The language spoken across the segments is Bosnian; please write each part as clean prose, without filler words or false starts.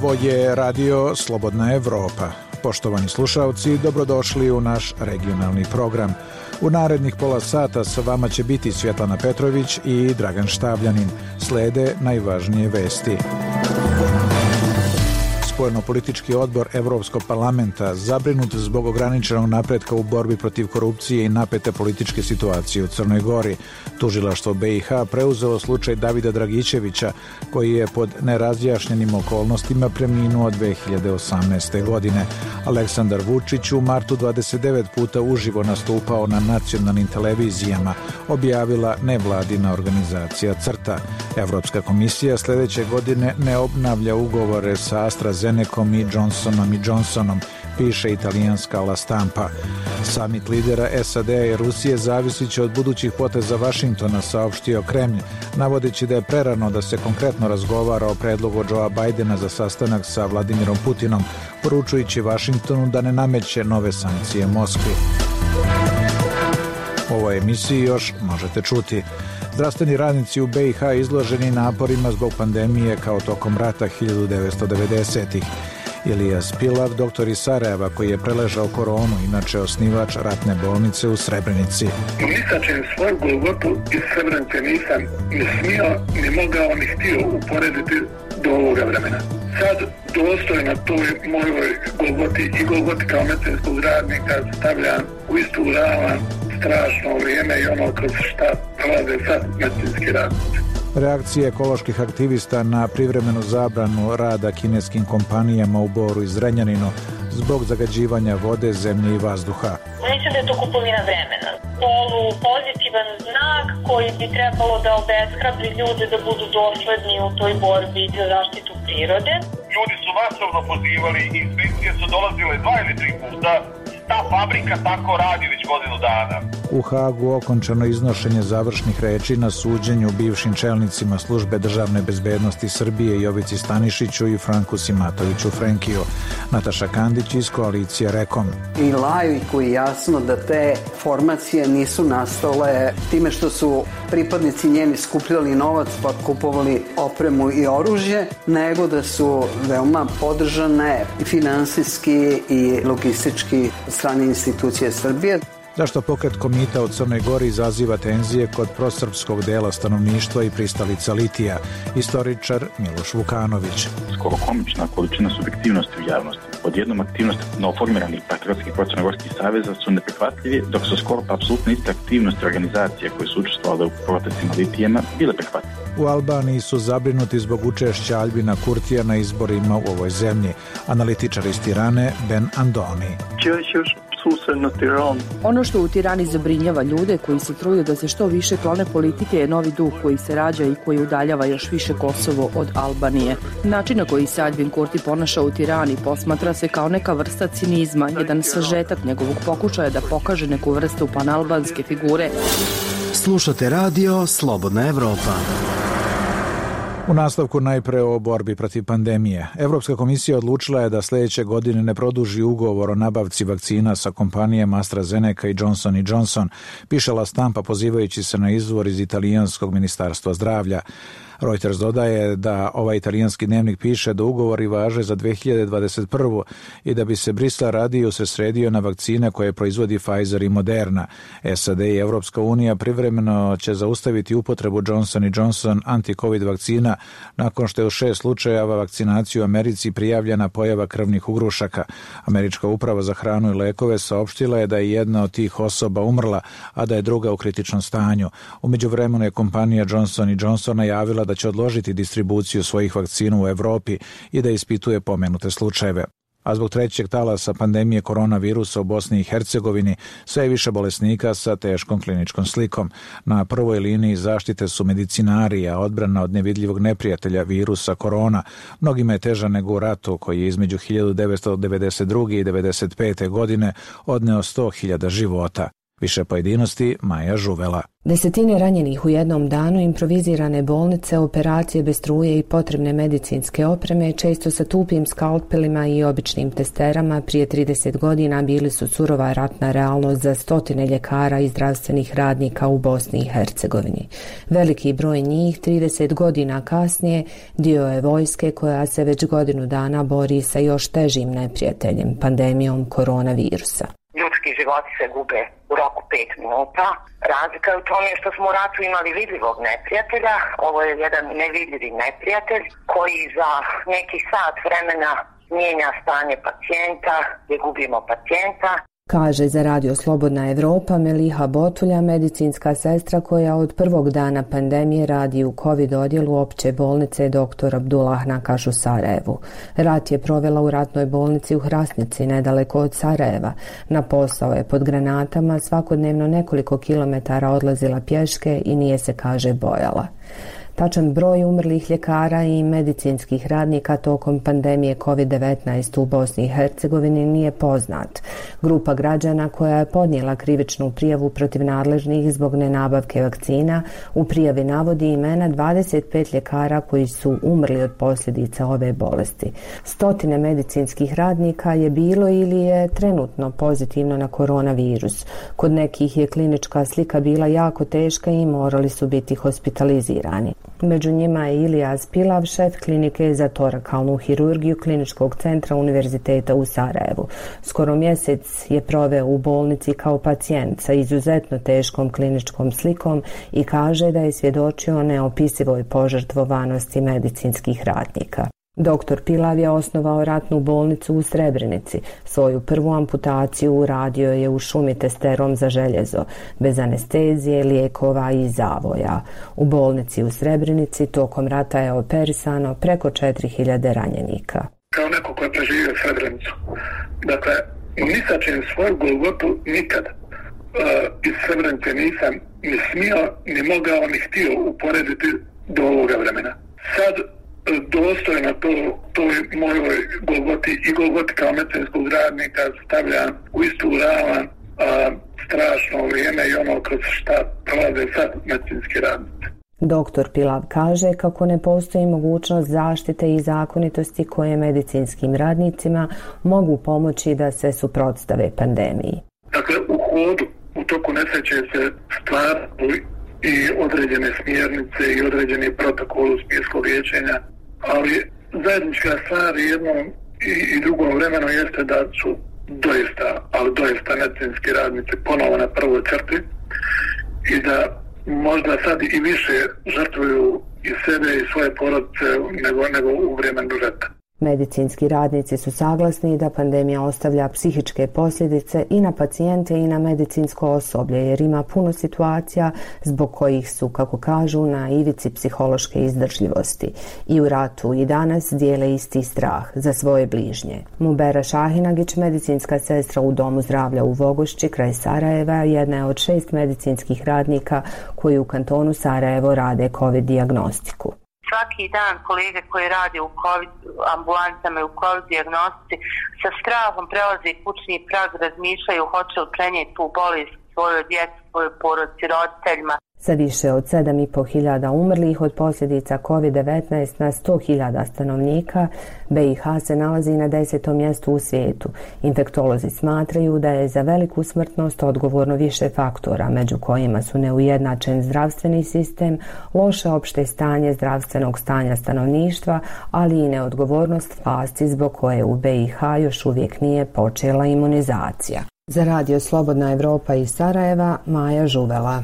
Ovo je radio Slobodna Evropa. Poštovani slušalci, dobrodošli u naš regionalni program. U narednih pola sata sa vama će biti Svjetlana Petrović i Dragan Štavljanin. Slede najvažnije vesti. Spoljnopolitički odbor Evropskog parlamenta zabrinut zbog ograničenog napretka u borbi protiv korupcije i napete političke situacije u Crnoj Gori. Tužilaštvo BiH preuzelo slučaj Davida Dragićevića, koji je pod nerazjašnjenim okolnostima preminuo 2018. godine. Aleksandar Vučić u martu 29 puta uživo nastupao na nacionalnim televizijama, objavila nevladina organizacija CRTA. Evropska komisija sljedeće godine ne obnavlja ugovore sa AstraZenecom i Johnsonom, piše italijanska La Stampa. Samit lidera SAD-a i Rusije zavisit će od budućih poteza Vašingtona, saopštio Kremlj, navodeći da je prerano da se konkretno razgovara o predlogu Joea Bajdena za sastanak sa Vladimirom Putinom, poručujući Vašingtonu da ne nameće nove sankcije Moskvi. U ovoj emisiji još možete čuti: zdravstveni radnici u BiH izloženi naporima zbog pandemije kao tokom rata 1990-ih. Ilijas Pilav, doktor iz Sarajeva koji je preležao koronu, inače osnivač ratne bolnice u Srebrenici. Nisačem svoju Golgotu iz Srebrenice nisam ni smio, ni mogao, ni htio uporediti do ovoga vremena. Sad dostojno toj mojoj Golgoti i Golgoti kao medicinskog radnika stavljam u istu ravan strašno vrijeme i ono kroz šta prolaze sad medicinski radnici. Reakcije ekoloških aktivista na privremenu zabranu rada kineskim kompanijama u Boru i Zrenjaninu zbog zagađivanja vode, zemlje i vazduha. Mislim da je to kupovina vremena. Pozitivan znak koji bi trebalo da obeshrabri ljude da budu dosledni u toj borbi za zaštitu prirode. Ljudi su masovno pozivali, inspekcije su dolazile 2 ili 3 puta. Ta fabrika tako radi već godinu dana. U Hagu okončano iznošenje završnih reči na suđenju bivšim čelnicima Službe državne bezbednosti Srbije Jovici Stanišiću i Franku Simatoviću Frenkiju. Nataša Kandić iz koalicije Rekom. I laiku je jasno da te formacije nisu nastale time što su pripadnici njeni skupljali novac pa kupovali opremu i oružje, nego da su veoma podržane i finansijski i logistički strane institucije Srbije. Zašto pokret Komita u Crnoj Gori izaziva tenzije kod prosrpskog dela stanovništva i pristalica litija? Istoričar Miloš Vukanović. Skoro komična količina subjektivnosti u javnosti. Odjednom aktivnosti novoformiranih patriotskih crnogorskih saveza su neprihvatljivi, dok su skoro apsolutno iste aktivnosti organizacije koje su učestvovale u protestima litijema bile prihvatljive. U Albaniji su zabrinuti zbog učešća Albina Kurtija na izborima u ovoj zemlji. Analitičar iz Tirane Ben Andoni. Ono što u Tirani zabrinjava ljude koji se truju da se što više klone politike je novi duh koji se rađa i koji udaljava još više Kosovo od Albanije. Način na koji se Albin Kurti ponaša u Tirani posmatra se kao neka vrsta cinizma, jedan sažetak njegovog pokušaja da pokaže neku vrstu panalbanske figure. Slušate radio Slobodna Evropa. U nastavku najpre o borbi protiv pandemije. Evropska komisija odlučila je da sljedeće godine ne produži ugovor o nabavci vakcina sa kompanijama AstraZeneca i Johnson, piše La Stampa pozivajući se na izvor iz italijanskog ministarstva zdravlja. Reuters dodaje da ovaj italijanski dnevnik piše da ugovori važe za 2021. i da bi se Brisel radio se sredio na vakcine koje proizvodi Pfizer i Moderna. SAD i Evropska unija privremeno će zaustaviti upotrebu Johnson anti-covid vakcina nakon što je u 6 slučajeva vakcinaciju u Americi prijavljena pojava krvnih ugrušaka. Američka uprava za hranu i lekove saopštila je da je jedna od tih osoba umrla, a da je druga u kritičnom stanju. U međuvremenu je kompanija Johnson najavila da će odložiti distribuciju svojih vakcina u Evropi i da ispituje pomenute slučajeve. A zbog trećeg talasa pandemije koronavirusa u Bosni i Hercegovini sve je više bolesnika sa teškom kliničkom slikom. Na prvoj liniji zaštite su medicinari, a odbrana od nevidljivog neprijatelja virusa korona mnogima je teža nego u ratu koji je između 1992. i 1995. godine odneo 100.000 života. Više pojedinosti Maja Žuvela. Desetine ranjenih u jednom danu, improvizirane bolnice, operacije bez struje i potrebne medicinske opreme, često sa tupim skalpelima i običnim testerama, prije 30 godina bili su surova ratna realnost za stotine ljekara i zdravstvenih radnika u Bosni i Hercegovini. Veliki broj njih, 30 godina kasnije, dio je vojske koja se već godinu dana bori sa još težim neprijateljem, pandemijom koronavirusa. Ljudski životi se gube u roku 5 minuta. Razlika je u tome što smo u ratu imali vidljivog neprijatelja. Ovo je jedan nevidljivi neprijatelj koji za neki sat vremena mijenja stanje pacijenta, gdje gubimo pacijenta. Kaže za Radio Slobodna Evropa Meliha Botulja, medicinska sestra koja od prvog dana pandemije radi u COVID odjelu opće bolnice Dr. Abdullah Nakaš u Sarajevu. Rat je provela u ratnoj bolnici u Hrasnici, nedaleko od Sarajeva. Na posao je pod granatama, svakodnevno nekoliko kilometara odlazila pješke i nije se, kaže, bojala. Tačan broj umrlih ljekara i medicinskih radnika tokom pandemije COVID-19 u Bosni i Hercegovini nije poznat. Grupa građana koja je podnijela krivičnu prijavu protiv nadležnih zbog nenabavke vakcina u prijavi navodi imena 25 ljekara koji su umrli od posljedica ove bolesti. Stotine medicinskih radnika je bilo ili je trenutno pozitivno na koronavirus. Kod nekih je klinička slika bila jako teška i morali su biti hospitalizirani. Među njima je Ilijas Pilav, šef klinike za torakalnu hirurgiju Kliničkog centra Univerziteta u Sarajevu. Skoro mjesec je proveo u bolnici kao pacijent sa izuzetno teškom kliničkom slikom i kaže da je svjedočio neopisivoj požrtvovanosti medicinskih radnika. Doktor Pilav je osnovao ratnu bolnicu u Srebrenici. Svoju prvu amputaciju uradio je u šumi testerom za željezo, bez anestezije, lijekova i zavoja. U bolnici u Srebrenici tokom rata je operisano preko 4000 ranjenika. Kao neko ko je preživio Srebrenicu, dakle, ni sa čim svoju golgotu nikad iz Srebrenice nisam ni smio, ni mogao, ni htio uporediti do ovoga vremena. Sad dostojno toj mojoj golgoti i golgoti kao medicinskog radnika stavljam u istu ravan strašno vrijeme i ono kroz šta prolaze sad medicinski radnici. Doktor Pilav kaže kako ne postoji mogućnost zaštite i zakonitosti koje medicinskim radnicima mogu pomoći da se suprotstave pandemiji. Dakle, u hodu, u toku nesreće se stvaraju i određene smjernice i određeni protokol u smislu liječenja, ali zajednička stvar jednom i drugom vremenu jeste da su doista medicinski radnici ponovo na prvoj crti i da možda sad i više žrtvuju i sebe i svoje porodice nego u vremenu rata. Medicinski radnici su saglasni da pandemija ostavlja psihičke posljedice i na pacijente i na medicinsko osoblje, jer ima puno situacija zbog kojih su, kako kažu, na ivici psihološke izdržljivosti. I u ratu i danas dijele isti strah za svoje bližnje. Mubera Šahinagić, medicinska sestra u Domu zdravlja u Vogošći kraj Sarajeva, jedna je od 6 medicinskih radnika koji u kantonu Sarajevo rade COVID dijagnostiku. Svaki dan kolege koji rade u COVID ambulancama i u COVID dijagnostici sa strahom prelaze kućni prag, razmišljaju hoće li prenijeti tu bolest svojoj djeci, svojoj porodici, roditeljima. Sa više od 7.500 umrlih od posljedica COVID-19 na 100.000 stanovnika, BiH se nalazi na 10. mjestu u svijetu. Infektolozi smatraju da je za veliku smrtnost odgovorno više faktora, među kojima su neujednačen zdravstveni sistem, loše opšte stanje zdravstvenog stanja stanovništva, ali i neodgovornost vlasti zbog koje u BiH još uvijek nije počela imunizacija. Za Radio Slobodna Evropa iz Sarajeva, Maja Žuvela.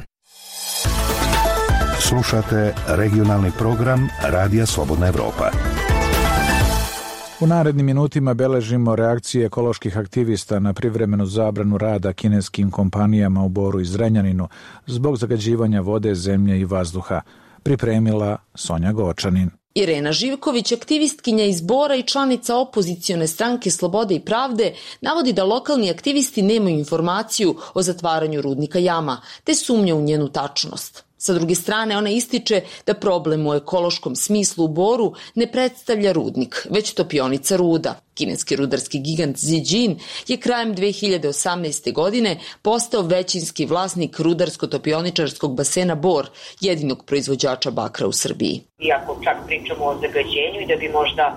Slušate regionalni program Radija Slobodna Evropa. U narednim minutima beležimo reakcije ekoloških aktivista na privremenu zabranu rada kineskim kompanijama u Boru i Zrenjaninu zbog zagađivanja vode, zemlje i vazduha. Pripremila Sonja Gočanin. Irena Živković, aktivistkinja iz Bora i članica opozicione stranke Slobode i pravde, navodi da lokalni aktivisti nemaju informaciju o zatvaranju rudnika Jama, te sumnja u njenu tačnost. Sa druge strane, ona ističe da problem u ekološkom smislu u Boru ne predstavlja rudnik, već topionica ruda. Kineski rudarski gigant Zijin je krajem 2018. godine postao većinski vlasnik rudarsko-topioničarskog basena Bor, jedinog proizvođača bakra u Srbiji. Iako čak pričamo o zagađenju i da bi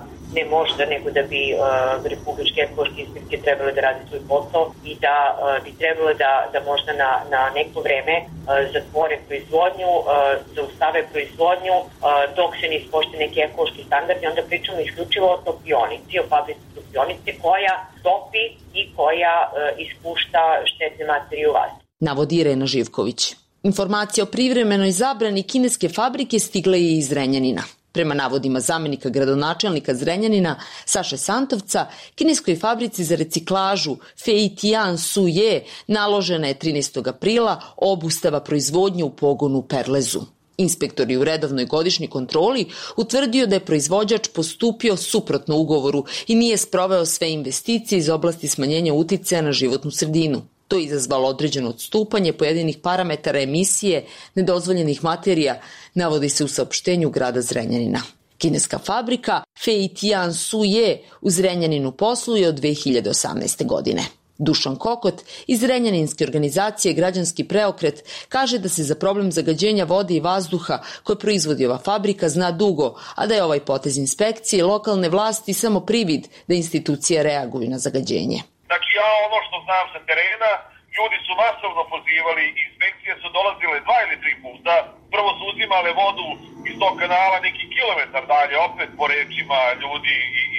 nego da bi republičke ekološke inspekcije trebale da radi svoj posao i da bi trebalo da možda na neko vreme zatvore proizvodnju, zaustave proizvodnju dok se ne ispoštuje neki ekološki standardi, onda pričamo isključivo o topionici, o fabrici topionice koja topi i koja ispušta štetne materije u vazduh. Navodi Irena Živković. Informacija o privremenoj zabrani kineske fabrike stigla je iz Zrenjanina. Prema navodima zamenika gradonačelnika Zrenjanina Saše Santovca, kineskoj fabrici za reciklažu Fei Tian Su Ye naložena je 13. aprila obustava proizvodnje u pogonu u Perlezu. Inspektor je u redovnoj godišnjoj kontroli utvrdio da je proizvođač postupio suprotno ugovoru i nije sproveo sve investicije iz oblasti smanjenja uticaja na životnu sredinu. To je izazvalo određeno odstupanje pojedinih parametara emisije nedozvoljenih materija, navodi se u saopštenju grada Zrenjanina. Kineska fabrika Fei Tian Su Ye u Zrenjaninu posluje od 2018. godine. Dušan Kokot iz Zrenjaninske organizacije Građanski preokret kaže da se za problem zagađenja vode i vazduha koje proizvodi ova fabrika zna dugo, a da je ovaj potez inspekcije i lokalne vlasti samo privid da institucije reaguju na zagađenje. Znači ja ono što znam sa terena, ljudi su masovno pozivali, inspekcije su dolazile 2 ili 3 puta, prvo su uzimale vodu iz tog kanala neki kilometar dalje, opet po rečima ljudi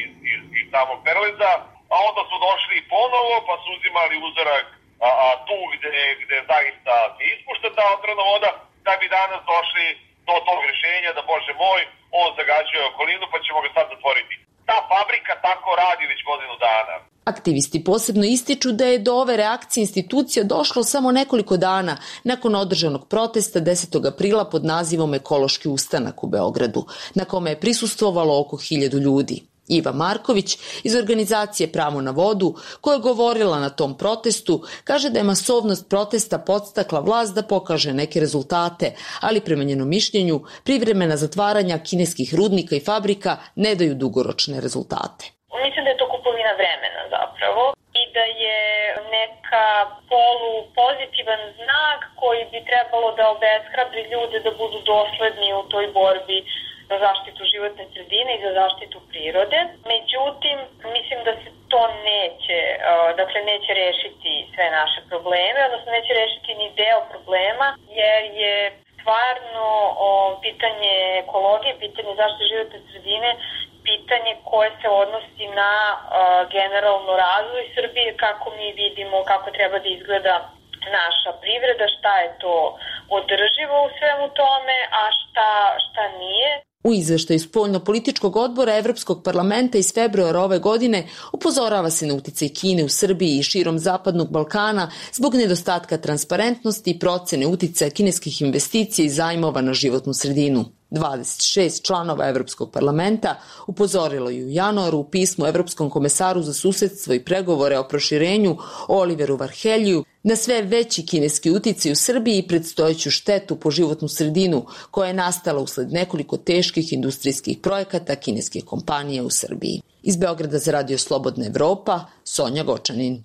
iz samog Perleza, a onda su došli ponovo pa su uzimali uzorak tu gde zaista se ispušta ta otrovna voda, da bi danas došli do tog rješenja da, Bože moj, on zagađuje okolinu pa ćemo ga sad zatvoriti. Ta fabrika tako radi već godinu dana. Aktivisti posebno ističu da je do ove reakcije institucija došlo samo nekoliko dana nakon održanog protesta 10. aprila pod nazivom Ekološki ustanak u Beogradu, na kome je prisustvovalo oko 1000 ljudi. Iva Marković iz organizacije Pravo na vodu, koja je govorila na tom protestu, kaže da je masovnost protesta podstakla vlast da pokaže neke rezultate, ali prema njenom mišljenju privremena zatvaranja kineskih rudnika i fabrika ne daju dugoročne rezultate. Mislim da je to kupovina vremena zapravo i da je neka polupozitivan znak koji bi trebalo da obeshrabri ljude da budu dosledni u toj borbi za zaštitu životne sredine i za zaštitu prirode. Međutim, mislim da se to neće rešiti sve naše probleme, odnosno neće rešiti ni deo problema, jer je stvarno pitanje ekologije, pitanje zaštite životne sredine, pitanje koje se odnosi na generalno razvoj Srbije, kako mi vidimo, kako treba da izgleda naša privreda, šta je to održivo u svemu tome, a šta nije. U izveštaju Spoljno-političkog odbora Evropskog parlamenta iz februara ove godine upozorava se na uticaj Kine u Srbiji i širom Zapadnog Balkana zbog nedostatka transparentnosti i procene uticaja kineskih investicija i zajmova na životnu sredinu. 26 članova Evropskog parlamenta upozorilo je u januaru u pismu Evropskom komesaru za susedstvo i pregovore o proširenju Oliveru Varheljiju na sve veći kineski uticaj u Srbiji i predstojeću štetu po životnu sredinu koja je nastala usled nekoliko teških industrijskih projekata kineskih kompanija u Srbiji. Iz Beograda za Radio Slobodna Evropa, Sonja Gočanin.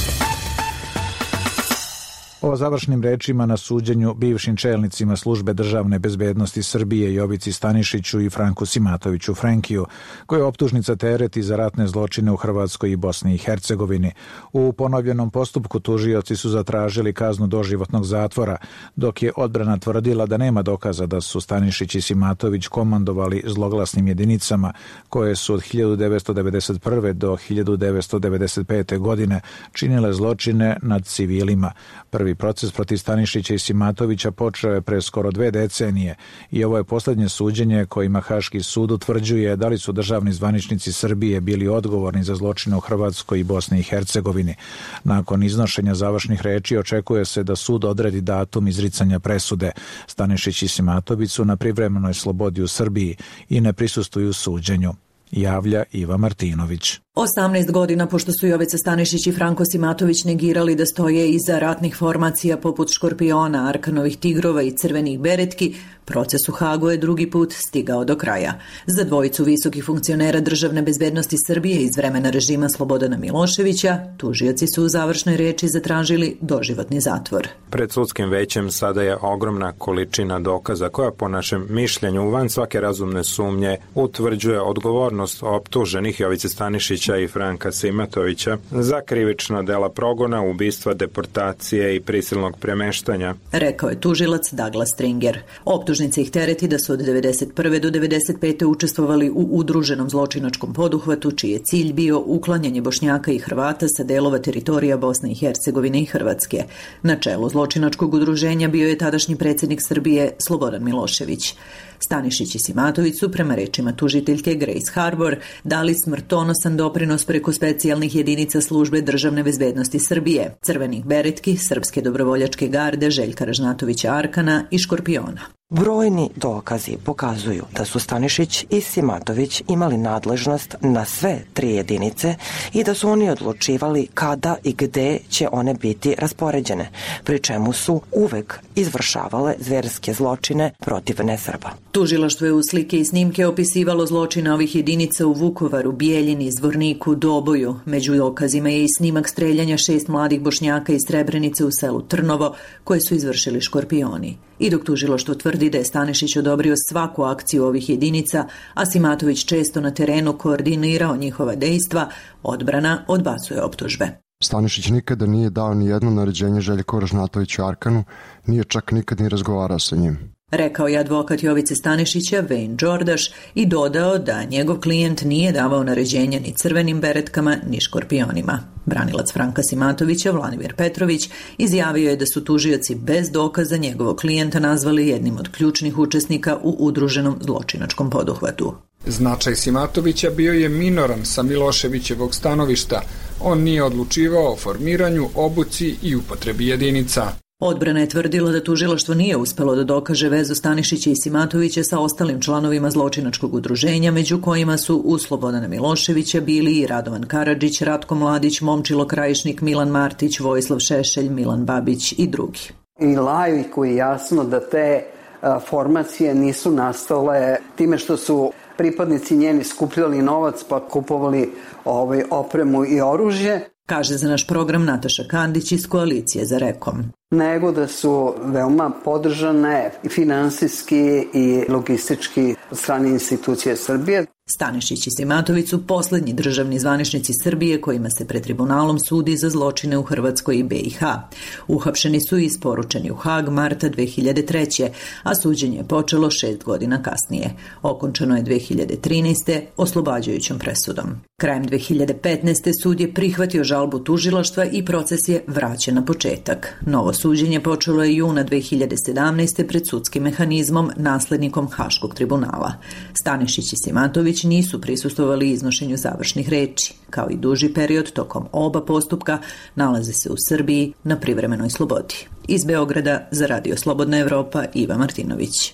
O završnim rečima na suđenju bivšim čelnicima Službe državne bezbednosti Srbije Jovici Stanišiću i Franku Simatoviću Frenkiju, koje optužnica tereti za ratne zločine u Hrvatskoj i Bosni i Hercegovini. U ponovljenom postupku tužioci su zatražili kaznu doživotnog zatvora, dok je odbrana tvrdila da nema dokaza da su Stanišić i Simatović komandovali zloglasnim jedinicama koje su od 1991. do 1995. godine činile zločine nad civilima. Prvi proces protiv Stanišića i Simatovića počeo je pre skoro 2 decenije i ovo je poslednje suđenje kojima Haški sud utvrđuje da li su državni zvaničnici Srbije bili odgovorni za zločine u Hrvatskoj i Bosni i Hercegovini. Nakon iznošenja završnih reči očekuje se da sud odredi datum izricanja presude. Stanišić i Simatović su na privremenoj slobodi u Srbiji i ne prisustvuju suđenju, javlja Iva Martinović. 18 godina pošto su Jovica Stanišić i Franko Simatović negirali da stoje iza ratnih formacija poput Škorpiona, Arkanovih tigrova i Crvenih beretki, proces u Hagu je drugi put stigao do kraja. Za dvojicu visokih funkcionera državne bezbednosti Srbije iz vremena režima Slobodana Miloševića, tužioci su u završnoj reči zatražili doživotni zatvor. Pred sudskim većem sada je ogromna količina dokaza koja po našem mišljenju van svake razumne sumnje utvrđuje odgovornost optuženih Jovice Stanišića i Franka Simatovića za krivična dela progona, ubistva, deportacije i prisilnog premeštanja. Rekao je tužilac Douglas Stringer. Optužnica ih tereti da su od 1991. do 1995. učestvovali u udruženom zločinačkom poduhvatu čiji je cilj bio uklanjanje Bošnjaka i Hrvata sa delova teritorija Bosne i Hercegovine i Hrvatske. Na čelu zločinačkog udruženja bio je tadašnji predsjednik Srbije Slobodan Milošević. Stanišić i Simatović su, prema rečima tužiteljke Grace Harbor, dali smrtonosan doprinos preko specijalnih jedinica službe državne bezbednosti Srbije, Crvenih beretki, Srpske dobrovoljačke garde, Željka Ražnatovića Arkana i Škorpiona. Brojni dokazi pokazuju da su Stanišić i Simatović imali nadležnost na sve tri jedinice i da su oni odlučivali kada i gde će one biti raspoređene, pri čemu su uvek izvršavale zverske zločine protiv nesrba. Tužilaštvo je u slike i snimke opisivalo zločine ovih jedinica u Vukovaru, Bijeljini, Zvorniku, Doboju. Među dokazima je i snimak streljanja 6 mladih Bošnjaka iz Srebrenice u selu Trnovo, koje su izvršili Škorpioni. I dok tužilaštvo tvrdi da je Stanišić odobrio svaku akciju ovih jedinica, a Simatović često na terenu koordinirao njihova dejstva, odbrana odbacuje optužbe. Stanišić nikada nije dao ni jedno naređenje Željku Ražnatoviću Arkanu, nije čak nikad ni razgovarao sa njim. Rekao je advokat Jovice Stanišića Wayne Đordaš i dodao da njegov klijent nije davao naređenja ni Crvenim beretkama ni Škorpionima. Branilac Franka Simatovića, Vladimir Petrović, izjavio je da su tužioci bez dokaza njegovog klijenta nazvali jednim od ključnih učesnika u udruženom zločinačkom poduhvatu. Značaj Simatovića bio je minoran sa Miloševićevog stanovišta. On nije odlučivao o formiranju, obuci i upotrebi jedinica. Odbrana je tvrdila da tužilaštvo nije uspelo da dokaže vezu Stanišića i Simatovića sa ostalim članovima zločinačkog udruženja, među kojima su uz Slobodana Miloševića bili i Radovan Karadžić, Ratko Mladić, Momčilo Krajišnik, Milan Martić, Vojislav Šešelj, Milan Babić i drugi. I laiku je jasno da te formacije nisu nastale time što su pripadnici njeni skupljali novac pa kupovali opremu i oružje. Kaže za naš program Nataša Kandić iz Koalicije za Rekom. Nego da su veoma podržane i finansijski i logistički od strane institucije Srbije. Stanišić i Simatović su poslednji državni zvaničnici Srbije kojima se pred tribunalom sudi za zločine u Hrvatskoj i BiH. Uhapšeni su i isporučeni u Hag marta 2003. a suđenje je počelo 6 godina kasnije. Okončano je 2013. oslobađajućom presudom. Krajem 2015. sud je prihvatio žalbu tužilaštva i proces je vraćen na početak. Novo suđenje počelo je juna 2017. pred sudskim mehanizmom, naslednikom Haškog tribunala. Stanišić i Simatović nisu prisustvovali iznošenju završnih reči. Kao i duži period tokom oba postupka nalaze se u Srbiji na privremenoj slobodi. Iz Beograda za Radio Slobodna Evropa Iva Martinović.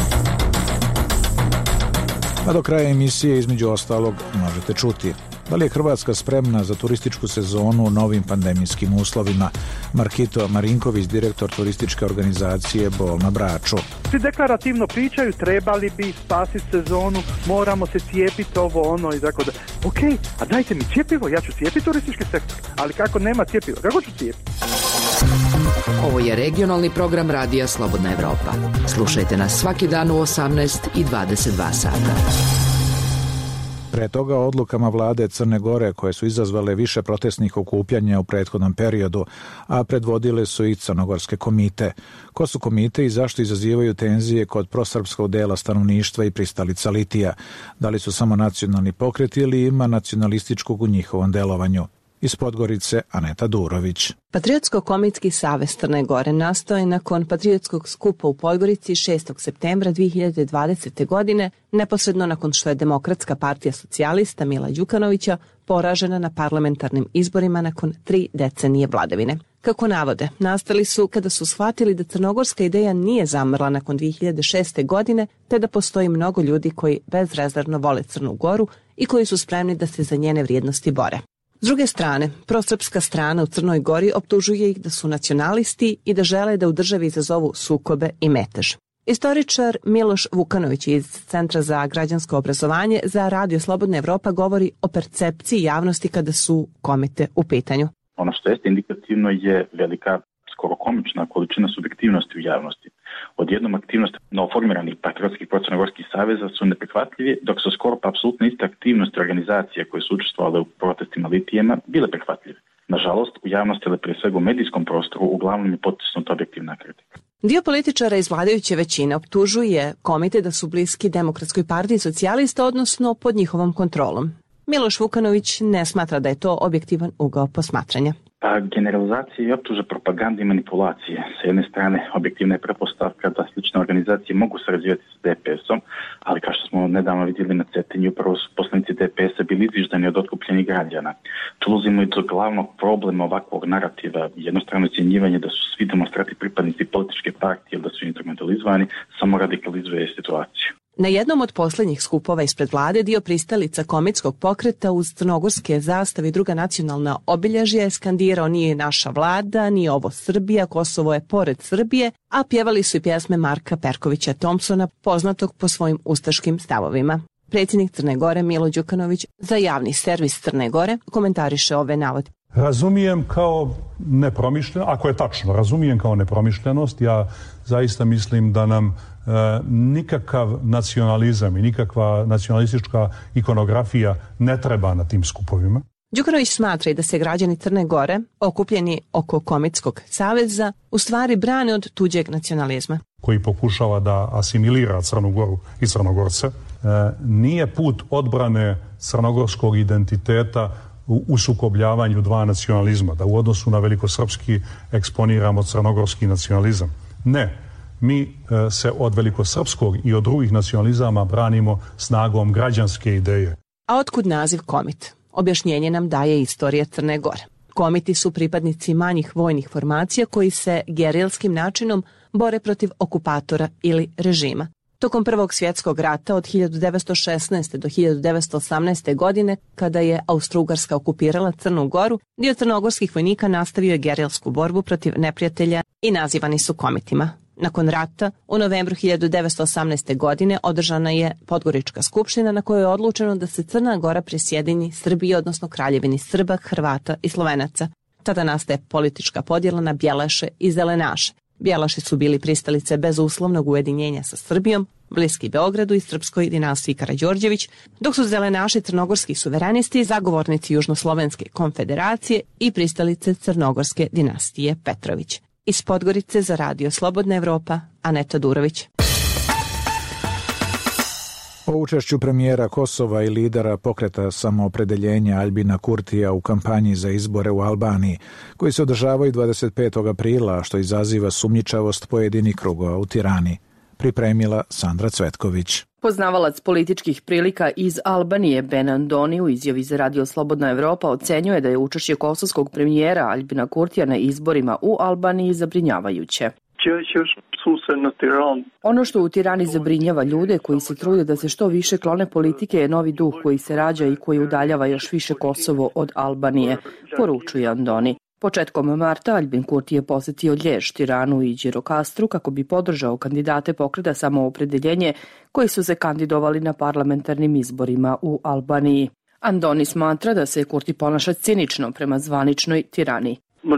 A do kraja emisije između ostalog možete čuti: da li je Hrvatska spremna za turističku sezonu u novim pandemijskim uslovima? Markito Marinković, direktor turističke organizacije Bol na Braču. Svi deklarativno pričaju, trebali bi spasiti sezonu, moramo se cijepiti, ovo ono i tako da. Ok, a dajte mi cijepivo, ja ću cijepiti turistički sektor, ali kako nema cijepiva, kako ću cijepiti? Ovo je regionalni program Radija Slobodna Evropa. Slušajte nas svaki dan u 18 i 22 sata. Pre toga odlukama vlade Crne Gore, koje su izazvale više protestnih okupljanja u prethodnom periodu, a predvodile su i crnogorske komite. Ko su komite i zašto izazivaju tenzije kod prosrpskog dela stanovništva i pristalica litija? Da li su samo nacionalni pokret ili ima nacionalističkog u njihovom delovanju? Iz Podgorice Aneta Durović. Patriotsko-komitski savez Crne Gore nastao je nakon patriotskog skupa u Podgorici 6. septembra 2020. godine, neposredno nakon što je Demokratska partija socijalista Mila Đukanovića poražena na parlamentarnim izborima nakon 3 decenije vladavine. Kako navode, nastali su kada su shvatili da crnogorska ideja nije zamrla nakon 2006. godine, te da postoji mnogo ljudi koji bezrezervno vole Crnu Goru i koji su spremni da se za njene vrijednosti bore. S druge strane, prosrpska strana u Crnoj Gori optužuje ih da su nacionalisti i da žele da u državi izazovu sukobe i metež. Istoričar Miloš Vukanović iz Centra za građansko obrazovanje za Radio Slobodna Evropa govori o percepciji javnosti kada su komite u pitanju. Ono što jeste indikativno je velika, skoro komična količina subjektivnosti u javnosti. Odjednom aktivnosti novoformiranih patriotskih procrnogorskih saveza su neprihvatljivi, dok su skoro pa apsolutno iste aktivnosti organizacija koje su učestvovale u protestima litijema bile prihvatljive. Nažalost, u javnosti, ali prije svega u medijskom prostoru, uglavnom je potisnuta objektivna kritika. Dio političara iz vladajuće većine optužuje komite da su bliski Demokratskoj partiji socijalista, odnosno pod njihovom kontrolom. Miloš Vukanović ne smatra da je to objektivan ugao posmatranja. Pa generalizacije i optuže propagande i manipulacije. Sa jedne strane, objektivna je pretpostavka da slične organizacije mogu sarađivati s DPS-om, ali kao što smo nedavno vidjeli na Cetinju, upravo su poslanici DPS-a bili izviždani od otkupljenih građana. Tu ulazimo i do glavnog problema ovakvog narativa, jednostrano ocjenjivanje da su svi demonstranti pripadnici političke partije ili da su instrumentalizovani, samo radikalizuje situaciju. Na jednom od posljednjih skupova ispred vlade dio pristalica komitskog pokreta uz crnogorske zastave i druga nacionalna obilježja je skandirao nije naša vlada, nije ovo Srbija, Kosovo je pored Srbije, a pjevali su i pjesme Marka Perkovića Thompsona, poznatog po svojim ustaškim stavovima. Predsjednik Crne Gore Milo Đukanović za javni servis Crne Gore komentariše ove navode. Razumijem kao nepromišljeno, ako je tačno, razumijem kao nepromišljenost. Ja zaista mislim da nam nikakav nacionalizam i nikakva nacionalistička ikonografija ne treba na tim skupovima. Đukanović smatra i da se građani Crne Gore, okupljeni oko Komitskog saveza, u stvari brane od tuđeg nacionalizma. Koji pokušava da asimilira Crnu Goru i Crnogorce. Nije put odbrane crnogorskog identiteta u sukobljavanju dva nacionalizma, da u odnosu na velikosrpski eksponiramo crnogorski nacionalizam. Ne, mi se od velikosrpskog i od drugih nacionalizama branimo snagom građanske ideje. A otkud naziv Komit? Objašnjenje nam daje istorija Crne Gore. Komiti su pripadnici manjih vojnih formacija koji se gerilskim načinom bore protiv okupatora ili režima. Tokom Prvog svjetskog rata od 1916. do 1918. godine, kada je Austro-Ugarska okupirala Crnu Goru, dio crnogorskih vojnika nastavio je gerilsku borbu protiv neprijatelja i nazivani su komitima. Nakon rata, u novembru 1918. godine održana je Podgorička skupština na kojoj je odlučeno da se Crna Gora prisjedini Srbiji, odnosno Kraljevini Srba, Hrvata i Slovenaca. Tada nastaje politička podjela na Bjelaše i Zelenaše. Bjelaši su bili pristalice bezuslovnog ujedinjenja sa Srbijom, bliski Beogradu i srpskoj dinastiji Karađorđević, dok su Zelenaši crnogorski suverenisti, zagovornici Južnoslovenske konfederacije i pristalice crnogorske dinastije Petrović. Iz Podgorice za Radio Slobodna Evropa, Aneta Durović. O učešću premijera Kosova i lidera pokreta samoopredeljenja Albina Kurtija u kampanji za izbore u Albaniji, koji se održavaju 25. aprila, što izaziva sumnjičavost pojedinih krugova u Tirani, pripremila Sandra Cvetković. Poznavalac političkih prilika iz Albanije Ben Andoni u izjavi za Radio Slobodna Evropa ocenjuje da je učešće kosovskog premijera Albina Kurtija na izborima u Albaniji zabrinjavajuće. Ono što u Tirani zabrinjava ljude koji se trude da se što više klone politike je novi duh koji se rađa i koji udaljava još više Kosovo od Albanije, poručuje Andoni. Početkom marta Albin Kurti je posjetio Ljež, Tiranu i Đirokastru kako bi podržao kandidate pokreta samoopredeljenje koji su se kandidovali na parlamentarnim izborima u Albaniji. Andoni smatra da se Kurti ponaša cinično prema zvaničnoj Tirani.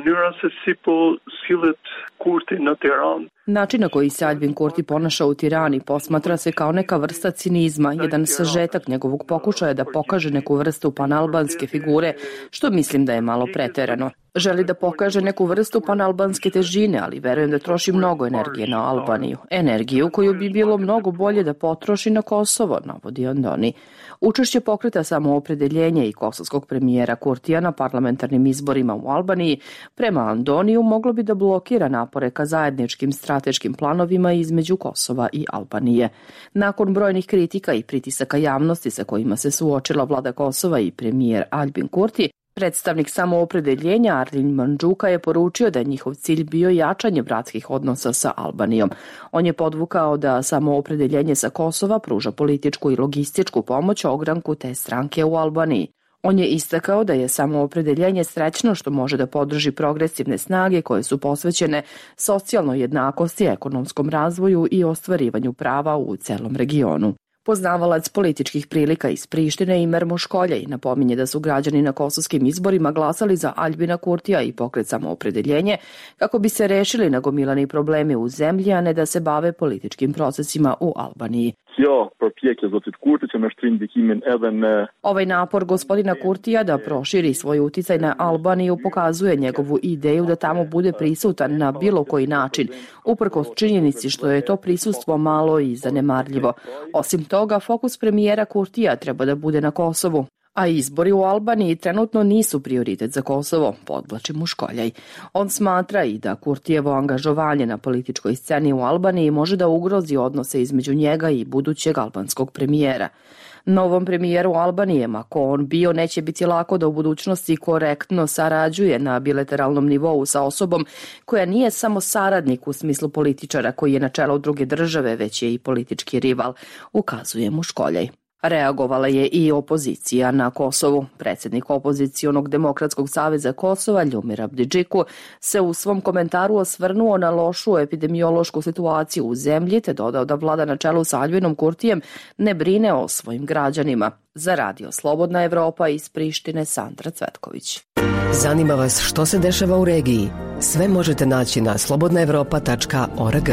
Način na koji se Albin Kurti ponaša u Tirani posmatra se kao neka vrsta cinizma, jedan sažetak njegovog pokušaja da pokaže neku vrstu panalbanske figure, što mislim da je malo preterano. Želi da pokaže neku vrstu panalbanske težine, ali verujem da troši mnogo energije na Albaniju. Energiju koju bi bilo mnogo bolje da potroši na Kosovo, navodi Andoni. Učešće pokreta samoopredeljenja i kosovskog premijera Kurtija na parlamentarnim izborima u Albaniji prema Andoniju moglo bi da blokira napore ka zajedničkim strateškim planovima između Kosova i Albanije. Nakon brojnih kritika i pritisaka javnosti sa kojima se suočila vlada Kosova i premijer Albin Kurti, Predstavnik samoopredeljenja Arlin Mandžuka je poručio da je njihov cilj bio jačanje bratskih odnosa sa Albanijom. On je podvukao da samoopredeljenje sa Kosova pruža političku i logističku pomoć ogranku te stranke u Albaniji. On je istakao da je samoopredeljenje srećno što može da podrži progresivne snage koje su posvećene socijalnoj jednakosti, ekonomskom razvoju i ostvarivanju prava u celom regionu. Poznavalac političkih prilika iz Prištine Imer Moškoljej napominje da su građani na kosovskim izborima glasali za Aljbina Kurtija i Pokret samoopredeljenje kako bi se rešili nagomilani problemi u zemlji, a ne da se bave političkim procesima u Albaniji. Ovaj napor gospodina Kurtija da proširi svoj uticaj na Albaniju pokazuje njegovu ideju da tamo bude prisutan na bilo koji način, uprkos činjenici što je to prisustvo malo i zanemarljivo. Osim toga, fokus premijera Kurtija treba da bude na Kosovu, a izbori u Albaniji trenutno nisu prioritet za Kosovo, podvlači Moškoljaj. On smatra i da Kurtijevo angažovanje na političkoj sceni u Albaniji može da ugrozi odnose između njega i budućeg albanskog premijera. Novom premijeru Albanije, ma ko on bio, neće biti lako da u budućnosti korektno sarađuje na bilateralnom nivou sa osobom koja nije samo saradnik u smislu političara koji je na čelu druge države, već je i politički rival, ukazuje Moškoljaj. Reagovala je i opozicija na Kosovu. Predsjednik opozicionog Demokratskog saveza Kosova, Ljumir Abdidžiku, se u svom komentaru osvrnuo na lošu epidemiološku situaciju u zemlji te dodao da vlada na čelu sa Aljbinom Kurtijem ne brine o svojim građanima. Za Radio Slobodna Evropa iz Prištine, Sandra Cvetković. Zanima vas što se dešava u regiji? Sve možete naći na slobodnaevropa.org.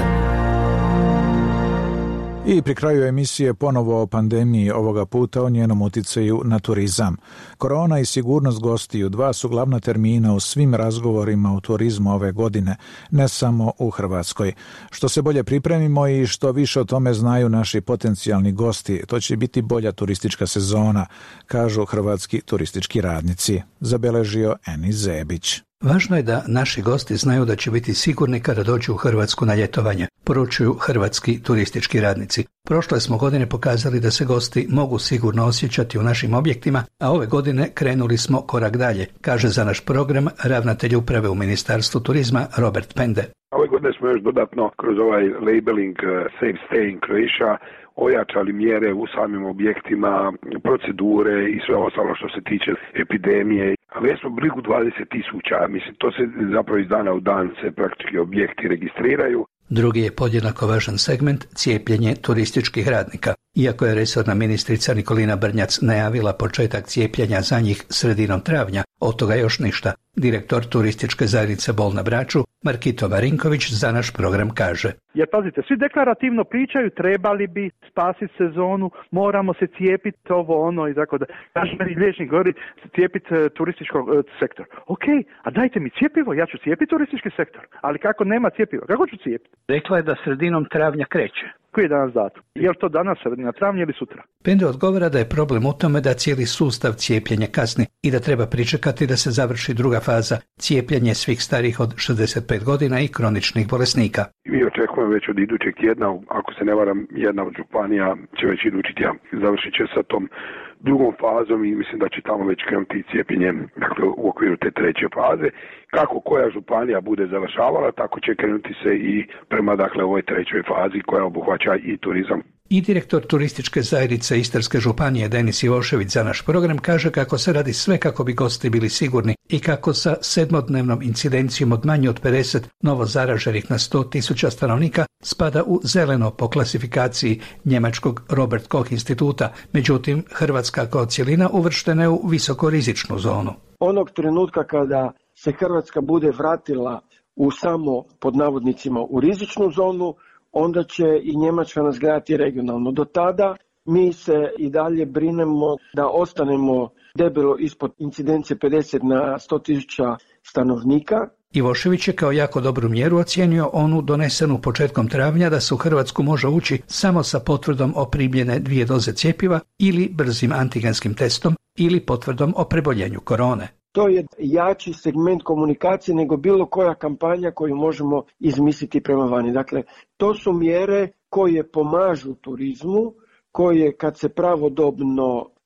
I pri kraju emisije ponovo o pandemiji, ovoga puta o njenom uticaju na turizam. Korona i sigurnost gostiju, dva su glavna termina u svim razgovorima o turizmu ove godine, ne samo u Hrvatskoj. Što se bolje pripremimo i što više o tome znaju naši potencijalni gosti, to će biti bolja turistička sezona, kažu hrvatski turistički radnici, zabeležio Eni Zebić. Važno je da naši gosti znaju da će biti sigurni kada dođu u Hrvatsku na ljetovanje, poručuju hrvatski turistički radnici. Prošle smo godine pokazali da se gosti mogu sigurno osjećati u našim objektima, a ove godine krenuli smo korak dalje, kaže za naš program ravnatelj uprave u Ministarstvu turizma Robert Pende. Ove godine smo još dodatno kroz ovaj labeling Safe Stay in Croatia ojačali mjere u samim objektima, procedure i sve ostalo što se tiče epidemije. Ali jesmo brigu 20.000, mislim, to se zapravo iz dana u dan se praktički objekti registriraju. Drugi je podjednako važan segment cijepljenje turističkih radnika. Iako je resorna ministrica Nikolina Brnjac najavila početak cijepljenja za njih sredinom travnja, od toga još ništa. Direktor turističke zajednice Bol na Braču, Markito Marinković, za naš program kaže. Jer pazite, svi deklarativno pričaju, trebali bi spasiti sezonu, moramo se cijepiti ovo ono i tako da. Kaže meni liječnik govori cijepiti turističkog sektor. Ok, a dajte mi cjepivo, ja ću cijepiti turistički sektor, ali kako nema cjepiva, kako ću cijepiti? Rekla je da sredinom travnja kreće. Koji je danas datum? Je li to danas, sredina travnja ili sutra? Pende odgovara da je problem u tome da cijeli sustav cijepljenja kasni i da treba pričekati da se završi druga faza, cijepljenje svih starih od 65 godina i kroničnih bolesnika. Mi očekujemo već od idućeg tjedna, ako se ne varam, jedna od županija će već idući tjedan završit će sa tom drugom fazom i mislim da će tamo već krenuti cijepljenjem, dakle u okviru te treće faze. Kako koja županija bude završavala, tako će krenuti se i prema dakle ovoj trećoj fazi koja obuhvaća i turizam. I direktor turističke zajednice Istarske županije Denis Ivošević za naš program kaže kako se radi sve kako bi gosti bili sigurni i kako sa 7-dnevnom incidencijom od manje od 50 novo zaraženih na 100.000 stanovnika spada u zeleno po klasifikaciji njemačkog Robert Koch instituta. Međutim, Hrvatska kao cjelina uvrštena je u visokorizičnu zonu. Onog trenutka kada se Hrvatska bude vratila u samo, pod navodnicima, u rizičnu zonu, onda će i Njemačka nas gledati regionalno. Do tada mi se i dalje brinemo da ostanemo debelo ispod incidencije 50 na 100.000 stanovnika. Ivošević je kao jako dobru mjeru ocijenio onu donesenu početkom travnja da se u Hrvatsku može ući samo sa potvrdom o primljene 2 doze cjepiva ili brzim antigenskim testom ili potvrdom o preboljenju korone. To je jači segment komunikacije nego bilo koja kampanja koju možemo izmisliti prema vani. Dakle, to su mjere koje pomažu turizmu, koje kad se pravodobno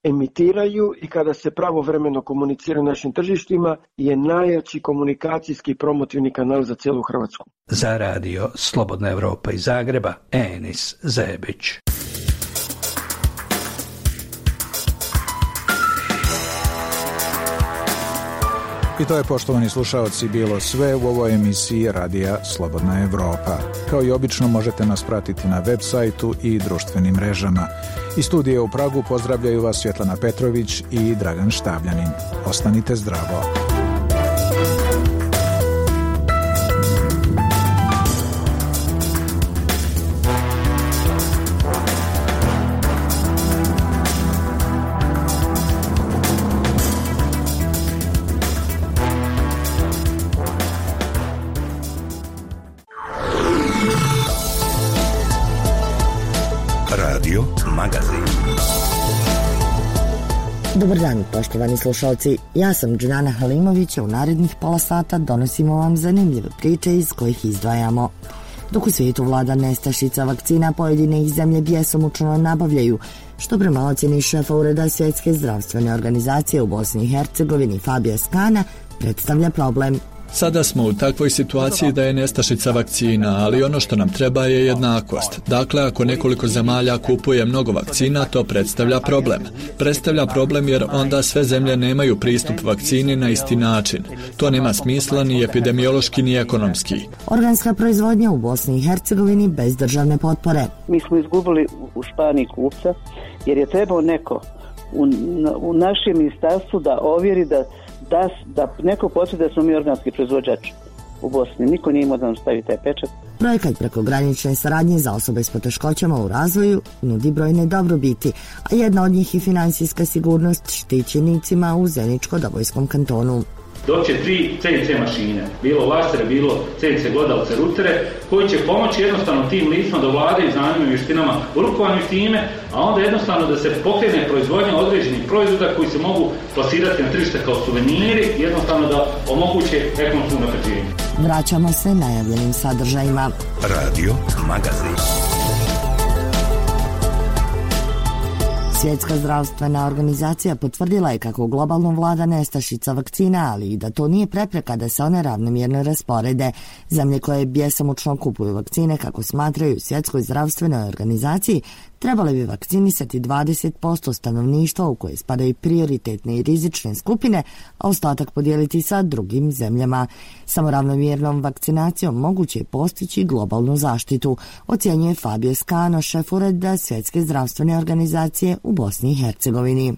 emitiraju i kada se pravovremeno komunicira na našim tržištima je najjači komunikacijski i promotivni kanal za cijelu Hrvatsku. Za radio Slobodna Evropa iz Zagreba, Enis Zebić. I to je, poštovani slušaoci, bilo sve u ovoj emisiji Radija Slobodna Evropa. Kao i obično možete nas pratiti na web sajtu i društvenim mrežama. Iz studija u Pragu pozdravljaju vas Svjetlana Petrović i Dragan Štabljanin. Ostanite zdravo. Dobar dan, poštovani slušalci. Ja sam Đunana Halimović, a u narednih pola sata donosimo vam zanimljive priče iz kojih izdvajamo. Dok u svijetu vlada nestašica vakcina, pojedine ih zemlje bjesomučno nabavljaju, što prema ocjeni šefa Ureda Svjetske zdravstvene organizacije u Bosni i Hercegovini Fabija Skana predstavlja problem. Sada smo u takvoj situaciji da je nestašica vakcina, ali ono što nam treba je jednakost. Dakle, ako nekoliko zemalja kupuje mnogo vakcina, to predstavlja problem. Predstavlja problem jer onda sve zemlje nemaju pristup vakcini na isti način. To nema smisla ni epidemiološki ni ekonomski. Organska proizvodnja u Bosni i Hercegovini bez državne potpore. Mi smo izgubili u Španiji kupca jer je trebao neko u našem ministarstvu da ovjeri da neko potvrdi da smo mi organski proizvođač u Bosni. Niko nije imao da nam stavi taj pečat. Projekat prekogranične saradnje za osobe s poteškoćama u razvoju nudi brojne dobrobiti, a jedna od njih je finansijska sigurnost štićenicima u Zeničko-Dobojskom kantonu. Doće 3 CNC mašine, bilo lasere, bilo CNC glodavce, rutere, koji će pomoći jednostavno tim licima da vladaju znanjima i vještinama u rukovanju time, a onda jednostavno da se pokrene proizvodnja određenih proizvoda koji se mogu plasirati na tržište kao suveniri, jednostavno da omoguće ekonomsku unapređenje. Vraćamo se najavljenim sadržajima. Radio Magazin. Svjetska zdravstvena organizacija potvrdila je kako globalno vlada nestašica vakcina, ali i da to nije prepreka da se one ravnomjerno rasporede. Zemlje koje bjesomučno kupuju vakcine, kako smatraju Svjetskoj zdravstvenoj organizaciji, trebali bi vakcinisati 20% stanovništva u koje spadaju prioritetne i rizične skupine, a ostatak podijeliti sa drugim zemljama. Samo ravnomjernom vakcinacijom moguće je postići globalnu zaštitu, ocjenjuje Fabio Skano, šef Ureda Svjetske zdravstvene organizacije u Bosni i Hercegovini.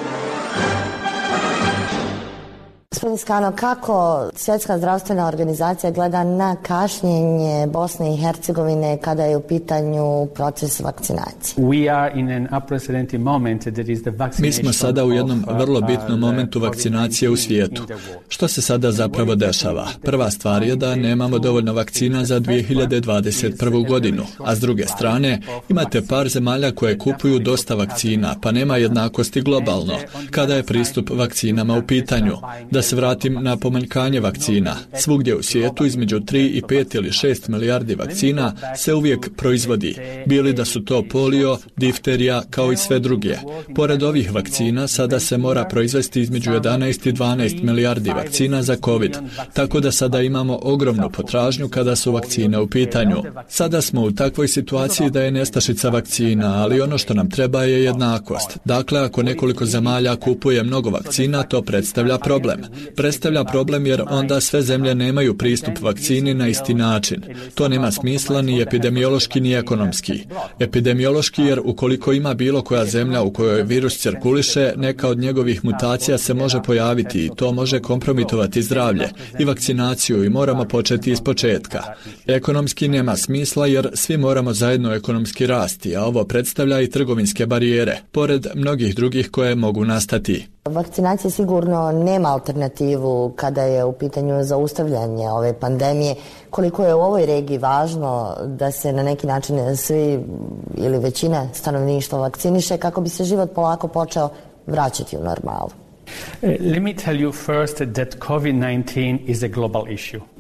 Gospodin Skano, kako Svjetska zdravstvena organizacija gleda na kašnjenje Bosne i Hercegovine kada je u pitanju proces vakcinacije? Mi smo sada u jednom vrlo bitnom momentu vakcinacije u svijetu. Što se sada zapravo dešava? Prva stvar je da nemamo dovoljno vakcina za 2021. godinu, a s druge strane imate par zemalja koje kupuju dosta vakcina, pa nema jednakosti globalno kada je pristup vakcinama u pitanju. Da se vratim na pomanjkanje vakcina. Svugdje u svijetu između 3 i 5 ili 6 milijardi vakcina se uvijek proizvodi, bili da su to polio, difterija, kao i sve druge. Pored ovih vakcina, sada se mora proizvesti između 11 i 12 milijardi vakcina za COVID, tako da sada imamo ogromnu potražnju kada su vakcine u pitanju. Sada smo u takvoj situaciji da je nestašica vakcina, ali ono što nam treba je jednakost. Dakle, ako nekoliko zemalja kupuje mnogo vakcina, to predstavlja problem. Predstavlja problem jer onda sve zemlje nemaju pristup vakcini na isti način. To nema smisla ni epidemiološki ni ekonomski. Epidemiološki jer ukoliko ima bilo koja zemlja u kojoj virus cirkuliše, neka od njegovih mutacija se može pojaviti i to može kompromitovati zdravlje i vakcinaciju i moramo početi iz početka. Ekonomski nema smisla jer svi moramo zajedno ekonomski rasti, a ovo predstavlja i trgovinske barijere, pored mnogih drugih koje mogu nastati. Vakcinacija sigurno nema alternativu kada je u pitanju zaustavljanje ove pandemije. Koliko je u ovoj regiji važno da se na neki način svi ili većina stanovništva vakciniše kako bi se život polako počeo vraćati u normalu? Let me tell you first that COVID-19 is a global issue.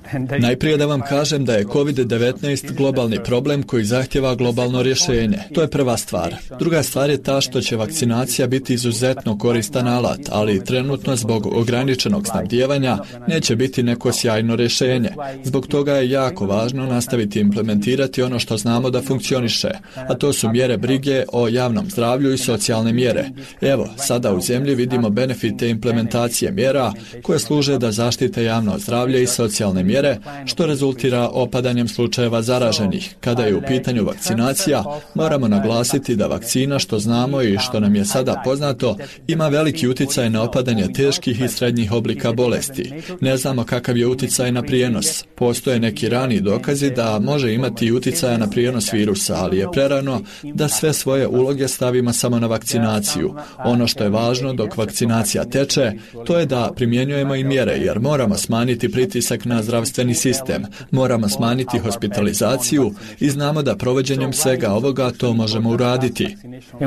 Najprije da vam kažem da je COVID-19 globalni problem koji zahtjeva globalno rješenje. To je prva stvar. Druga stvar je ta što će vakcinacija biti izuzetno koristan alat, ali trenutno zbog ograničenog snabdijevanja neće biti neko sjajno rješenje. Zbog toga je jako važno nastaviti implementirati ono što znamo da funkcioniše, a to su mjere brige o javnom zdravlju i socijalne mjere. Evo, sada u zemlji vidimo benefite implementacije mjera koje služe da zaštite javno zdravlje i socijalne mjere, što rezultira opadanjem slučajeva zaraženih. Kada je u pitanju vakcinacija, moramo naglasiti da vakcina, što znamo i što nam je sada poznato, ima veliki utjecaj na opadanje teških i srednjih oblika bolesti. Ne znamo kakav je utjecaj na prijenos. Postoje neki rani dokazi da može imati utjecaja na prijenos virusa, ali je prerano da sve svoje uloge stavimo samo na vakcinaciju. Ono što je važno dok vakcinacija teče, to je da primjenjujemo i mjere, jer moramo smanjiti pritisak na zdravstveni sistem, moramo smanjiti hospitalizaciju i znamo da provođenjem svega ovoga to možemo uraditi.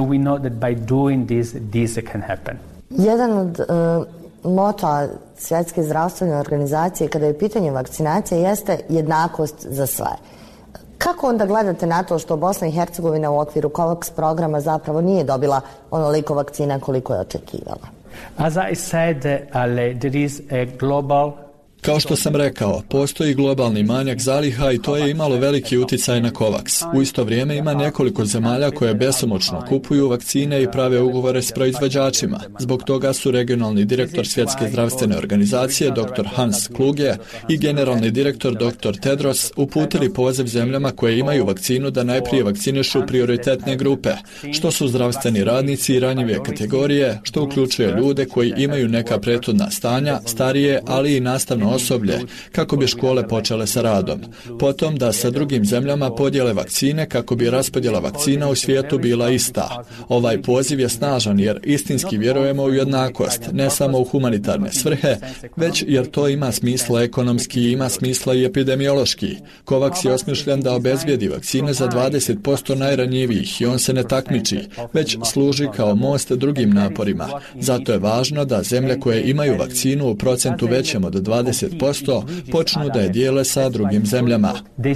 Jedan od mota Svjetske zdravstvene organizacije kada je pitanje vakcinacije jeste jednakost za sve. Kako onda gledate na to što Bosna i Hercegovina u okviru COVAX programa zapravo nije dobila onoliko vakcina koliko je očekivala? As I said, there is a global Kao što sam rekao, postoji globalni manjak zaliha i to je imalo veliki utjecaj na COVAX. U isto vrijeme ima nekoliko zemalja koje besomučno kupuju vakcine i prave ugovore s proizvođačima. Zbog toga su regionalni direktor Svjetske zdravstvene organizacije dr. Hans Kluge i generalni direktor dr. Tedros uputili poziv zemljama koje imaju vakcinu da najprije vakcinišu prioritetne grupe, što su zdravstveni radnici i ranjive kategorije, što uključuje ljude koji imaju neka prethodna stanja, starije, ali i nastavno osoblje, kako bi škole počele sa radom. Potom da sa drugim zemljama podijele vakcine kako bi raspodjela vakcina u svijetu bila ista. Ovaj poziv je snažan jer istinski vjerujemo u jednakost, ne samo u humanitarne svrhe, već jer to ima smisla ekonomski i ima smisla i epidemiološki. COVAX je osmišljen da obezbijedi vakcine za 20% najranjivijih i on se ne takmiči, već služi kao most drugim naporima. Zato je važno da zemlje koje imaju vakcinu u procentu većem od 20% počnu da je dijele sa drugim zemljama.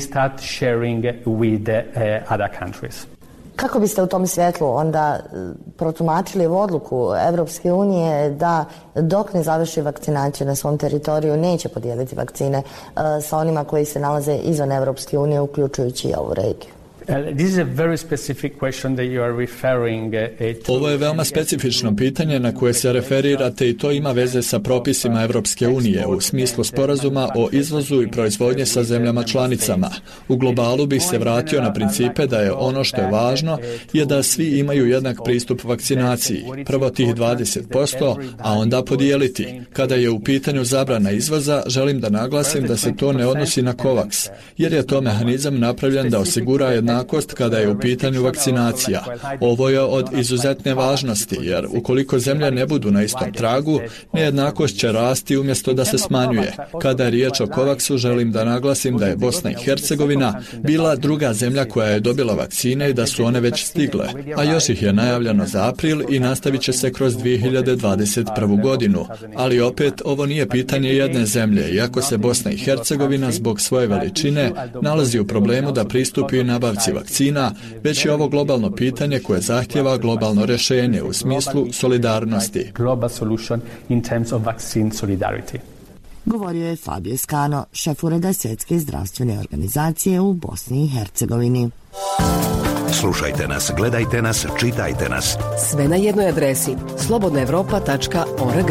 Kako biste u tom svjetlu onda protumačili odluku Evropske unije da dok ne završi vakcinaciju na svom teritoriju neće podijeliti vakcine sa onima koji se nalaze izvan Evropske unije, uključujući i ovu regiju? Ovo je veoma specifično pitanje na koje se referirate i to ima veze sa propisima Evropske unije u smislu sporazuma o izvozu i proizvodnje sa zemljama članicama. U globalu bih se vratio na principe da je ono što je važno je da svi imaju jednak pristup vakcinaciji. Prvo tih 20%, a onda podijeliti. Kada je u pitanju zabrana izvoza, želim da naglasim da se to ne odnosi na COVAX, jer je to mehanizam napravljen da osigura jednakost kada je u pitanju vakcinacija. Ovo je od izuzetne važnosti, jer ukoliko zemlje ne budu na istom tragu, nejednakost će rasti umjesto da se smanjuje. Kada je riječ o COVAX-u, želim da naglasim da je Bosna i Hercegovina bila druga zemlja koja je dobila vakcine i da su one već stigle, a još ih je najavljeno za april i nastavit će se kroz 2021. godinu. Ali opet, ovo nije pitanje jedne zemlje, iako se Bosna i Hercegovina zbog svoje veličine nalazi u problemu da pristupi nabavci vakcina, već je ovo globalno pitanje koje zahtjeva globalno rješenje u smislu solidarnosti. Govorio je Fabio Scano, šef ureda Svjetske zdravstvene organizacije u Bosni i Hercegovini. Slušajte nas, gledajte nas, čitajte nas. Sve na jednoj adresi slobodnaevropa.org.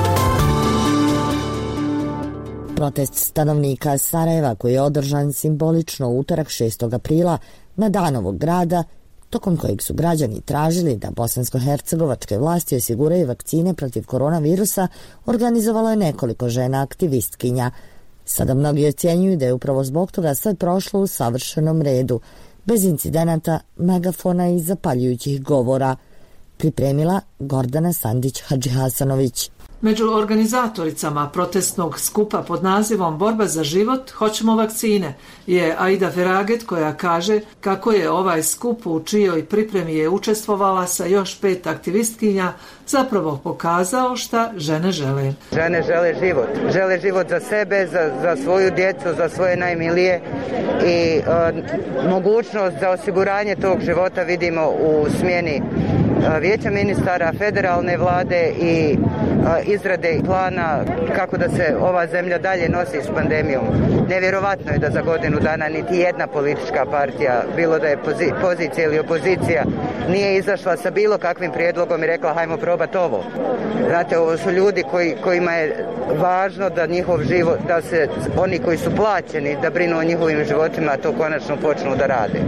Protest stanovnika Sarajeva koji je održan simbolično u utorak 6. aprila na dan ovog grada, tokom kojeg su građani tražili da bosansko-hercegovačke vlasti osiguraju vakcine protiv koronavirusa, organizovalo je nekoliko žena aktivistkinja. Sada mnogi ocjenjuju da je upravo zbog toga sve prošlo u savršenom redu, bez incidenata, megafona i zapaljujućih govora. Pripremila Gordana Sandić-Hadžihasanović. Među organizatoricama protestnog skupa pod nazivom Borba za život, hoćemo vakcine, je Aida Feraget, koja kaže kako je ovaj skup u čijoj pripremi je učestvovala sa još 5 aktivistkinja zapravo pokazao šta žene žele. Žene žele život za sebe, za svoju djecu, za svoje najmilije i mogućnost za osiguranje tog života vidimo u smjeni vijeća ministara, federalne vlade i izrade plana kako da se ova zemlja dalje nosi s pandemijom. Nevjerovatno je da za godinu dana niti jedna politička partija, bilo da je pozicija ili opozicija, nije izašla sa bilo kakvim prijedlogom i rekla hajmo probati ovo. Znate, ovo su ljudi kojima je važno da njihov život, da se oni koji su plaćeni da brinu o njihovim životima, to konačno počnu da rade.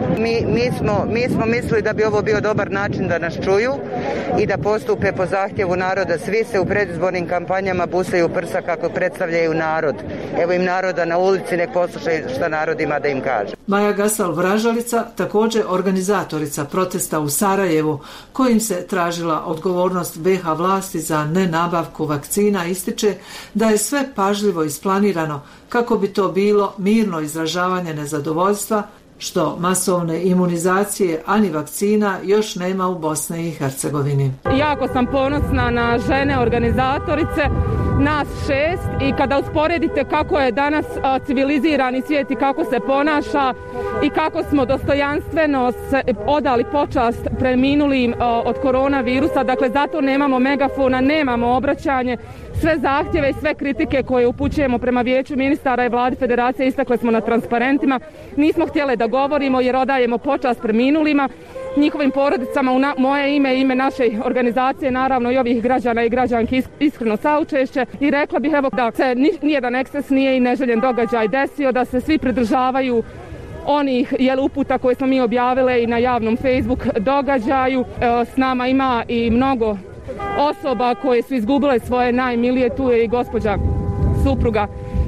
Mi smo mislili da bi ovo bio dobar način da nas čuju i da postupe po zahtjevu naroda. Svi se u predizbornim kampanjama busaju prsa kako predstavljaju narod. Evo im naroda na ulici, nek poslušaju šta narod ima da im kaže. Maja Gasal-Vražalica, također organizatorica protesta u Sarajevu, kojim se tražila odgovornost BiH vlasti za nenabavku vakcina, ističe da je sve pažljivo isplanirano kako bi to bilo mirno izražavanje nezadovoljstva što masovne imunizacije ani vakcina još nema u Bosni i Hercegovini. Jako sam ponosna na žene organizatorice, nas 6, i kada usporedite kako je danas civilizirani svijet i kako se ponaša i kako smo dostojanstveno odali počast preminulim od koronavirusa, dakle zato nemamo megafona, nemamo obraćanje, sve zahtjeve i sve kritike koje upućujemo prema vijeću ministara i vladi federacije istakle smo na transparentima. Nismo htjeli da govorimo jer odajemo počast preminulima, njihovim porodicama, u moje ime i ime naše organizacije, naravno i ovih građana i građanki iskreno saučešće, i rekla bih evo da se nijedan eksces nije i neželjen događaj desio, da se svi pridržavaju onih uputa koje smo mi objavile i na javnom Facebook događaju. S nama ima i mnogo osoba koje su izgubile svoje najmilije, tu je i gospođa supruga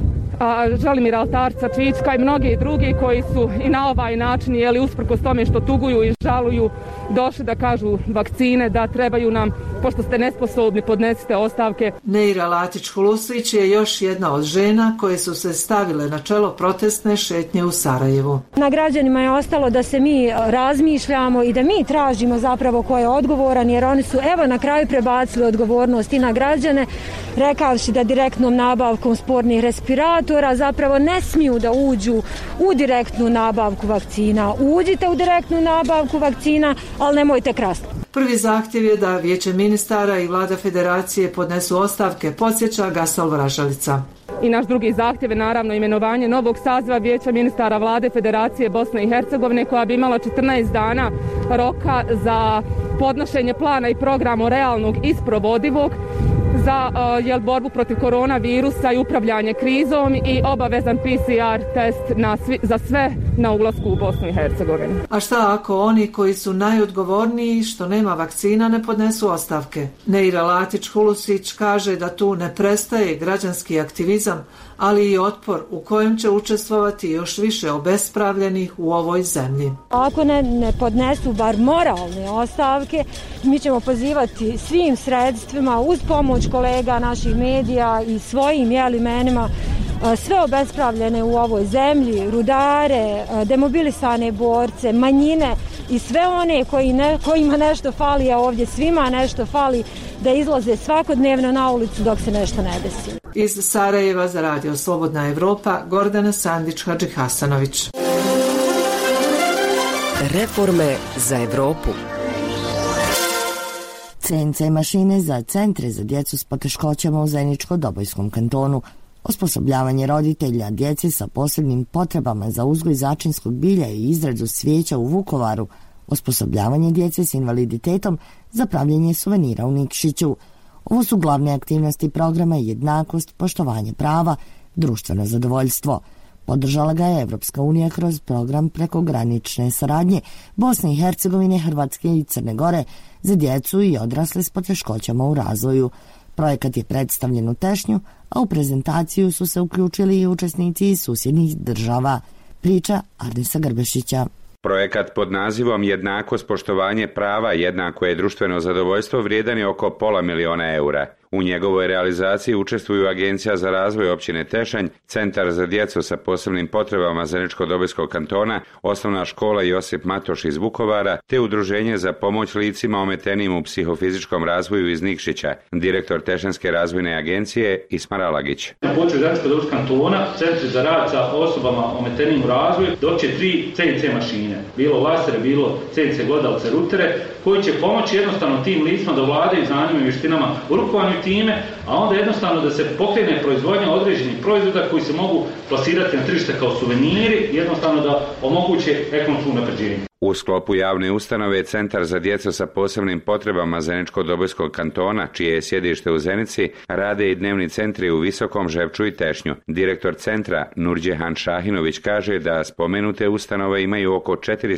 Želimira Altarca Čička i mnogi drugi koji su i na ovaj način, usprkos tome što tuguju i žaluju, došli da kažu vakcine, da trebaju nam, pošto ste nesposobni, podnesite ostavke. Neira Latić-Hulusić je još jedna od žena koje su se stavile na čelo protestne šetnje u Sarajevu. Na građanima je ostalo da se mi razmišljamo i da mi tražimo zapravo ko je odgovoran, jer oni su evo na kraju prebacili odgovornost i na građane, rekavši da direktnom nabavkom spornih respiratora zapravo ne smiju da uđu u direktnu nabavku vakcina. Uđite u direktnu nabavku vakcina, ali nemojte krasti. Prvi zahtjev je da vijeće ministara i vlada federacije podnesu ostavke, podsjeća Gasal-Vražalica. I naš drugi zahtjev je naravno imenovanje novog saziva vijeća ministara vlade Federacije Bosne i Hercegovine, koja bi imala 14 dana roka za podnošenje plana i programa realnog i sprovodivog za borbu protiv koronavirusa i upravljanje krizom i obavezan PCR test za sve na ulasku u Bosnu i Hercegovinu. A šta ako oni koji su najodgovorniji što nema vakcina ne podnesu ostavke? Neira Latić-Hulusić kaže da tu ne prestaje građanski aktivizam, ali i otpor u kojem će učestvovati još više obespravljenih u ovoj zemlji. Ako ne podnesu bar moralne ostavke, mi ćemo pozivati svim sredstvima uz pomoć kolega naših medija i svojim imenima sve obespravljene u ovoj zemlji, rudare, demobilisane borce, manjine i sve one kojima nešto fali, a ovdje svima nešto fali, da izlaze svakodnevno na ulicu dok se nešto ne desi. Iz Sarajeva za Radio Slobodna Evropa, Gordana Sandić-Hadžihasanović. Reforme za Evropu. CNC mašine za centre za djecu s poteškoćama u Zeničko-Dobojskom kantonu, osposobljavanje roditelja djece sa posebnim potrebama za uzgoj začinskog bilja i izradu cvijeća u Vukovaru, osposobljavanje djece s invaliditetom za pravljenje suvenira u Nikšiću. Ovo su glavne aktivnosti programa jednakost, poštovanje prava, društveno zadovoljstvo. Podržala ga je Evropska unija kroz program prekogranične saradnje Bosne i Hercegovine, Hrvatske i Crne Gore za djecu i odrasle s poteškoćama u razvoju. Projekat je predstavljen u Tešnju, a u prezentaciju su se uključili i učesnici iz susjednih država. Priča Arnisa Grbešića. Projekat pod nazivom Jednakost, poštovanje prava, jednako je društveno zadovoljstvo vrijedan je oko $500.000. U njegovoj realizaciji učestvuju Agencija za razvoj općine Tešanj, Centar za djecu sa posebnim potrebama Zeničko-Dobojskog kantona, Osnovna škola Josip Matoš iz Vukovara, te Udruženje za pomoć licima ometenim u psihofizičkom razvoju iz Nikšića, direktor Tešanjske razvojne agencije Ismar Alagić. Na području Zeničko-Dobojskog kantona, Centri za rad sa osobama ometenim u razvoju, doće 3 CNC mašine, bilo lasere, bilo CNC glodavce, rutere, koji će pomoći jednostavno tim licima da vladaju znanjima i vještinama u rukovanju time, a onda jednostavno da se pokrene proizvodnja određenih proizvoda koji se mogu plasirati na tržište kao suveniri, jednostavno da omoguće ekonomsko unapređenje. U sklopu javne ustanove Centar za djecu sa posebnim potrebama Zeničko-Dobojskog kantona, čije je sjedište u Zenici, rade i dnevni centri u Visokom, Žepču i Tešnju. Direktor centra Nurđehan Šahinović kaže da spomenute ustanove imaju oko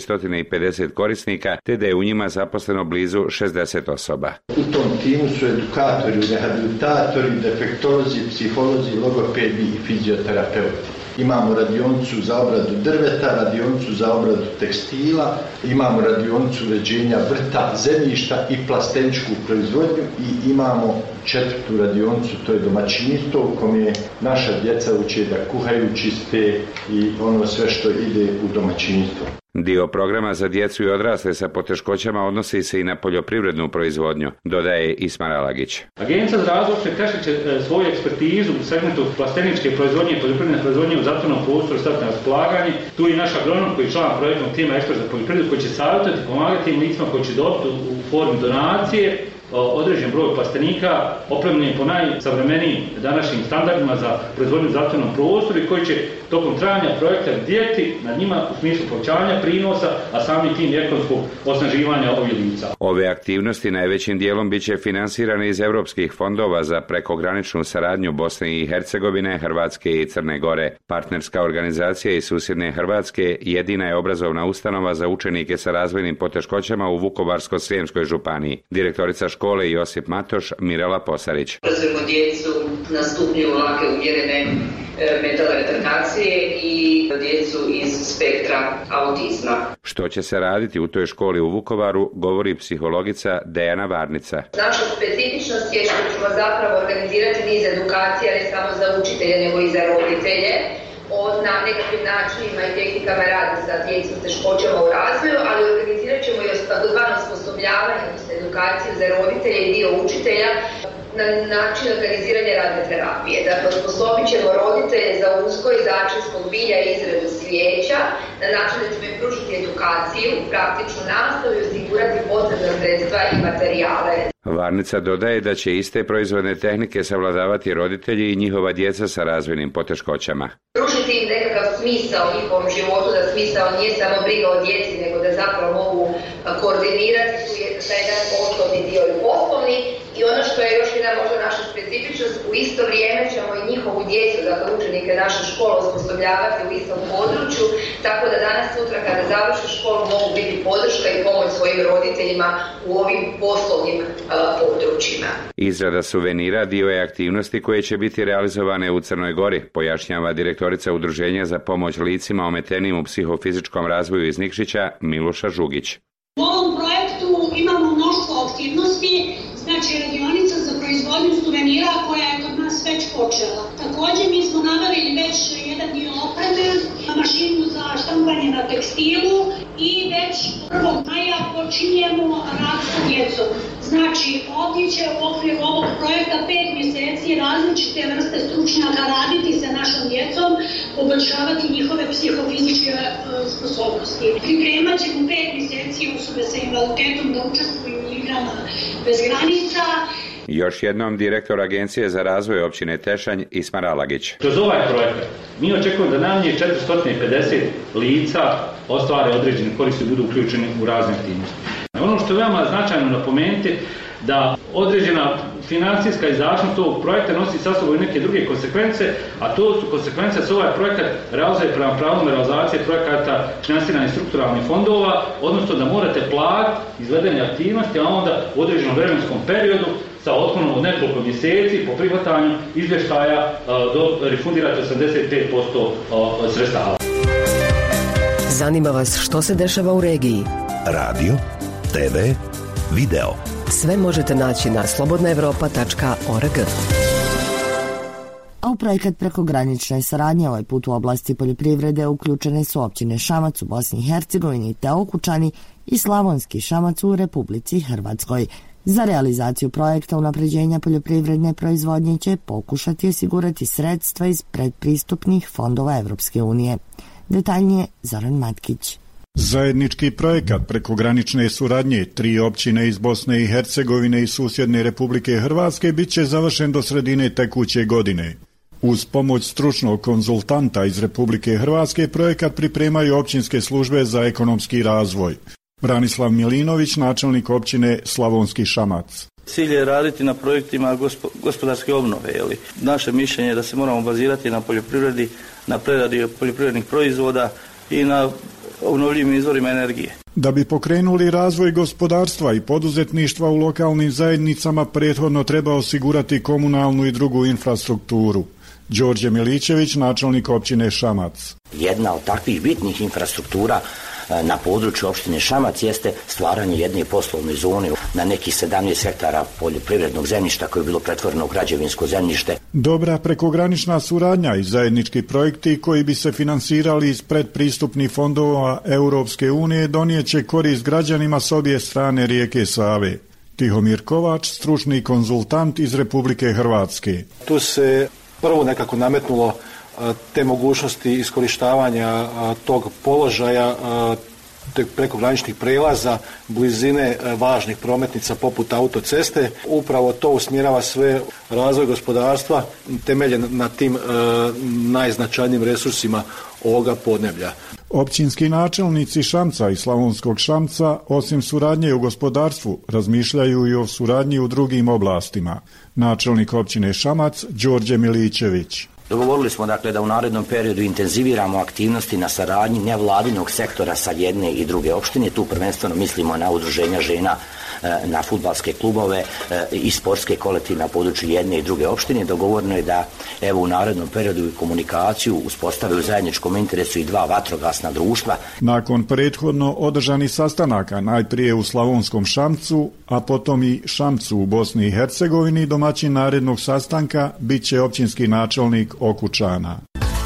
450 korisnika, te da je u njima zaposleno blizu 60 osoba. U tom timu su edukatori, rehabilitatori, defektolozi, psiholozi, logopedi i fizioterapeuti. Imamo radionicu za obradu drveta, radionicu za obradu tekstila, imamo radionicu uređenja vrta, zemljišta i plasteničku proizvodnju i imamo 4. radionicu, to je domaćinstvo u kome naša djeca uče da kuhaju, čiste i ono sve što ide u domaćinstvo. Dio programa za djecu i odrasle sa poteškoćama odnosi se i na poljoprivrednu proizvodnju, dodaje Ismar Alagić. Agencija za razvoj općine Tešanj će svoju ekspertizu u segmentu plasteničke proizvodnje i poljoprivredne proizvodnje u zatvorenom prostoru staviti na raspolaganje. Tu je naš agronom koji je član projektnog tima ekspert za poljoprivredu koji će savjetovati i pomagati tim licima koji će dobiti u formi donacije određen broj plastenika opremljen po najsavremenijim današnjim standardima za proizvodnju u zatvorenom prostoru i koji će tokom trajanja projekta bdjeti na njima u smislu povećanja prinosa, a samim tim ekonomskog osnaživanja ovih lica. Ove aktivnosti najvećim dijelom biće finansirane iz europskih fondova za prekograničnu saradnju Bosne i Hercegovine, Hrvatske i Crne Gore. Partnerska organizacija iz susjedne Hrvatske jedina je obrazovna ustanova za učenike sa razvojnim poteškoćama u Vukovarsko-srijemskoj županiji. Direktorica škole Josip Matoš Mirela Posarić. Obrazujemo djecu na stupnju lake umjerene mentalne retardacije i djecu iz spektra autizma. Što će se raditi u toj školi u Vukovaru, govori psihologica Dejana Varnica. Naša specifičnost je što ćemo zapravo organizirati niz edukacija ne samo za učitelje nego i za roditelje na nekakvim načinima i tehnikama rada sa djecom s teškoćama u razvoju, ali organizirat ćemo i takozvano osposobljavanje, odnosno edukaciju za roditelje i dio učitelja na način organiziranja radne terapije. Dakle, osposobit ćemo roditelje za uzgoj začinskog bilja i izradu cvijeća na način da ćemo im pružiti edukaciju, praktičnu nastavu i osigurati potrebna sredstva i materijale. Varnica dodaje da će iste proizvodne tehnike savladavati roditelji i njihova djeca sa razvojnim poteškoćama. Pružiti im nekakav smisao u njihovom životu, da smisao nije samo briga o djeci, nego da zapravo mogu koordinirati tu taj jedan poslovni dio i poslovni. I ono što je još jedna možda naša specifičnost, u isto vrijeme ćemo i njihovu djecu, dakle učenike naše škole, osposobljavati u istom području, tako da danas sutra kada završe školu mogu biti podrška i pomoć svojim roditeljima u ovim poslovnim područjima. Izrada suvenira dio je aktivnosti koje će biti realizovane u Crnoj Gori, pojašnjava direktorica Udruženja za pomoć licima ometenim u psihofizičkom razvoju iz Nikšića Miluša Žugić. U ovom projektu imamo mnoštvo aktivnosti, znači radionica za proizvodnju suvenira koja je kod nas već počela. Također mi smo nabavili već jedan dio opreme, mašinu za štampanje na tekstilu i već 1. maja počinjemo rad sa djecom. Znači ovdje će u okviru ovog projekta 5 mjeseci različite vrste stručnjaka raditi sa našom djecom, poboljšavati njihove psihofizičke sposobnosti. Pripremat ćemo 5 mjeseci osobe sa invaliditetom da učestvuju u igrama bez granica. Još jednom direktor Agencije za razvoj općine Tešanj Ismar Alagić. Kroz ovaj projekat mi očekujemo da najmanje 450 lica ostvare određene koristi i budu uključeni u razne aktivnosti. Ono što je veoma značajno napomenuti da određena financijska izdašnost ovog projekta nosi sa sobom i neke druge konsekvence, a to su konsekvence da se ovaj projekat realizuje prema pravilom realizacije projekata finansiranih strukturalnih fondova, odnosno da morate platiti izvedene aktivnosti, a onda u određenom vremenskom periodu sa otklonom od nekoliko mjeseci po prihvatanju izvještaja refundirate 85% sredstava. Zanima vas što se dešava u regiji? Radio, TV, video. Sve možete naći na slobodnaevropa.org. A u projekat prekogranične saradnje ovaj put u oblasti poljoprivrede uključene su općine Šamac u Bosni i Hercegovini te Okučani i Slavonski Šamac u Republici Hrvatskoj. Za realizaciju projekta unapređenja poljoprivredne proizvodnje će pokušati osigurati sredstva iz predpristupnih fondova Evropske unije. Detaljnije Zoran Matkić. Zajednički projekat prekogranične suradnje 3 općine iz Bosne i Hercegovine i susjedne Republike Hrvatske bit će završen do sredine tekuće godine. Uz pomoć stručnog konzultanta iz Republike Hrvatske projekat pripremaju općinske službe za ekonomski razvoj. Branislav Milinović, načelnik općine Slavonski Šamac. Cilj je raditi na projektima gospodarske obnove. Naše mišljenje je da se moramo bazirati na poljoprivredi, na preradi poljoprivrednih proizvoda i na obnovljivim izvorima energije. Da bi pokrenuli razvoj gospodarstva i poduzetništva u lokalnim zajednicama, prethodno treba osigurati komunalnu i drugu infrastrukturu. Đorđe Miličević, načelnik općine Šamac. Jedna od takvih bitnih infrastruktura na području opštine Šamac jeste stvaranje jedne poslovne zone na nekih 17 hektara poljoprivrednog zemljišta koje je bilo pretvoreno u građevinsko zemljište. Dobra prekogranična suradnja i zajednički projekti koji bi se finansirali iz predpristupnih fondova Europske unije donijeće korist građanima s obje strane rijeke Save. Tihomir Kovač, stručni konzultant iz Republike Hrvatske. Tu se prvo nekako nametnulo te mogućnosti iskorištavanja tog položaja prekograničnih prelaza, blizine važnih prometnica poput autoceste. Upravo to usmjerava sve razvoj gospodarstva temeljen na tim najznačajnijim resursima ovoga podneblja. Općinski načelnici Šamca i Slavonskog Šamca, osim suradnje u gospodarstvu, razmišljaju i o suradnji u drugim oblastima. Načelnik općine Šamac, Đorđe Miličević. Dogovorili smo dakle da u narednom periodu intenziviramo aktivnosti na saradnji nevladinog sektora sa jedne i druge opštine. Tu prvenstveno mislimo na udruženja žena, na fudbalske klubove i sportske kolektive na području jedne i druge opštine. Dogovoreno je da evo u narednom periodu i komunikaciju uspostave u zajedničkom interesu i 2 vatrogasna društva. Nakon prethodno održanih sastanaka, najprije u Slavonskom Šamcu, a potom i Šamcu u Bosni i Hercegovini, domaćin narednog sastanka bit će općinski načelnik Okučana.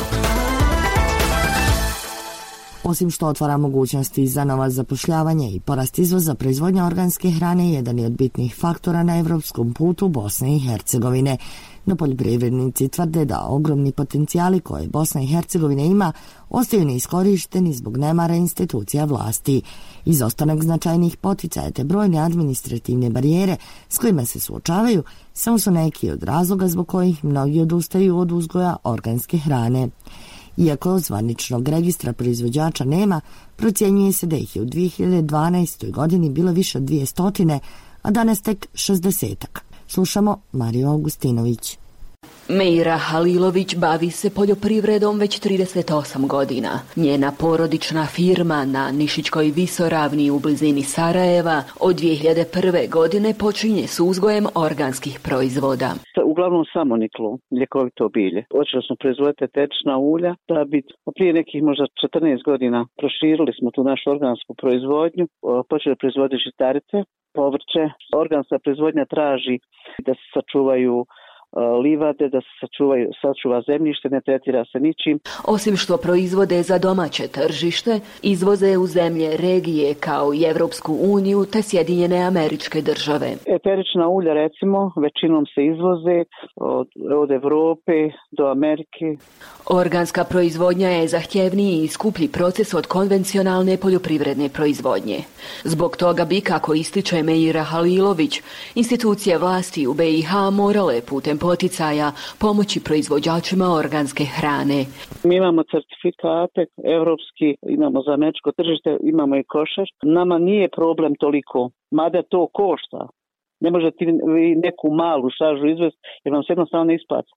Osim što otvara mogućnosti za nova zapošljavanje i porast izvoza, proizvodnja organske hrane jedan je od bitnih faktora na evropskom putu Bosne i Hercegovine. No poljoprivrednici tvrde da ogromni potencijali koje Bosna i Hercegovina ima ostaju neiskorišteni zbog nemara institucija vlasti. Izostanak značajnih poticaja te brojne administrativne barijere s kojima se suočavaju samo su neki od razloga zbog kojih mnogi odustaju od uzgoja organske hrane. Iako zvaničnog registra proizvođača nema, procjenjuje se da ih je u 2012. godini bilo više od 200, a danas tek 60-ak. Slušamo Mariju Augustinović. Meira Halilović bavi se poljoprivredom već 38 godina. Njena porodična firma na Nišićkoj visoravni u blizini Sarajeva od 2001. godine počinje s uzgojem organskih proizvoda. Uglavnom samoniklo, ljekovito bilje. Počeli smo proizvoditi eterična ulja, da bi prije nekih možda 14 godina proširili smo tu našu organsku proizvodnju, počeli proizvoditi žitarice, povrće. Organska proizvodnja traži da se sačuvaju livade, da se sačuva zemljište, ne tretira se ničim. Osim što proizvode za domaće tržište, izvoze u zemlje regije kao i Evropsku uniju te Sjedinjene Američke Države. Eterična ulja recimo većinom se izvoze od Evrope do Amerike. Organska proizvodnja je zahtjevniji i skuplji proces od konvencionalne poljoprivredne proizvodnje. Zbog toga bi, kako ističe Meira Halilović, institucije vlasti u BiH morale putem poticaja pomoći proizvođačima organske hrane. Mi imamo certifikate evropski, imamo za američko tržište, imamo i košar. Nama nije problem toliko, mada to košta. Ne možete vi neku malu šaržu izvesti jer vam se jednostavno ne isplati.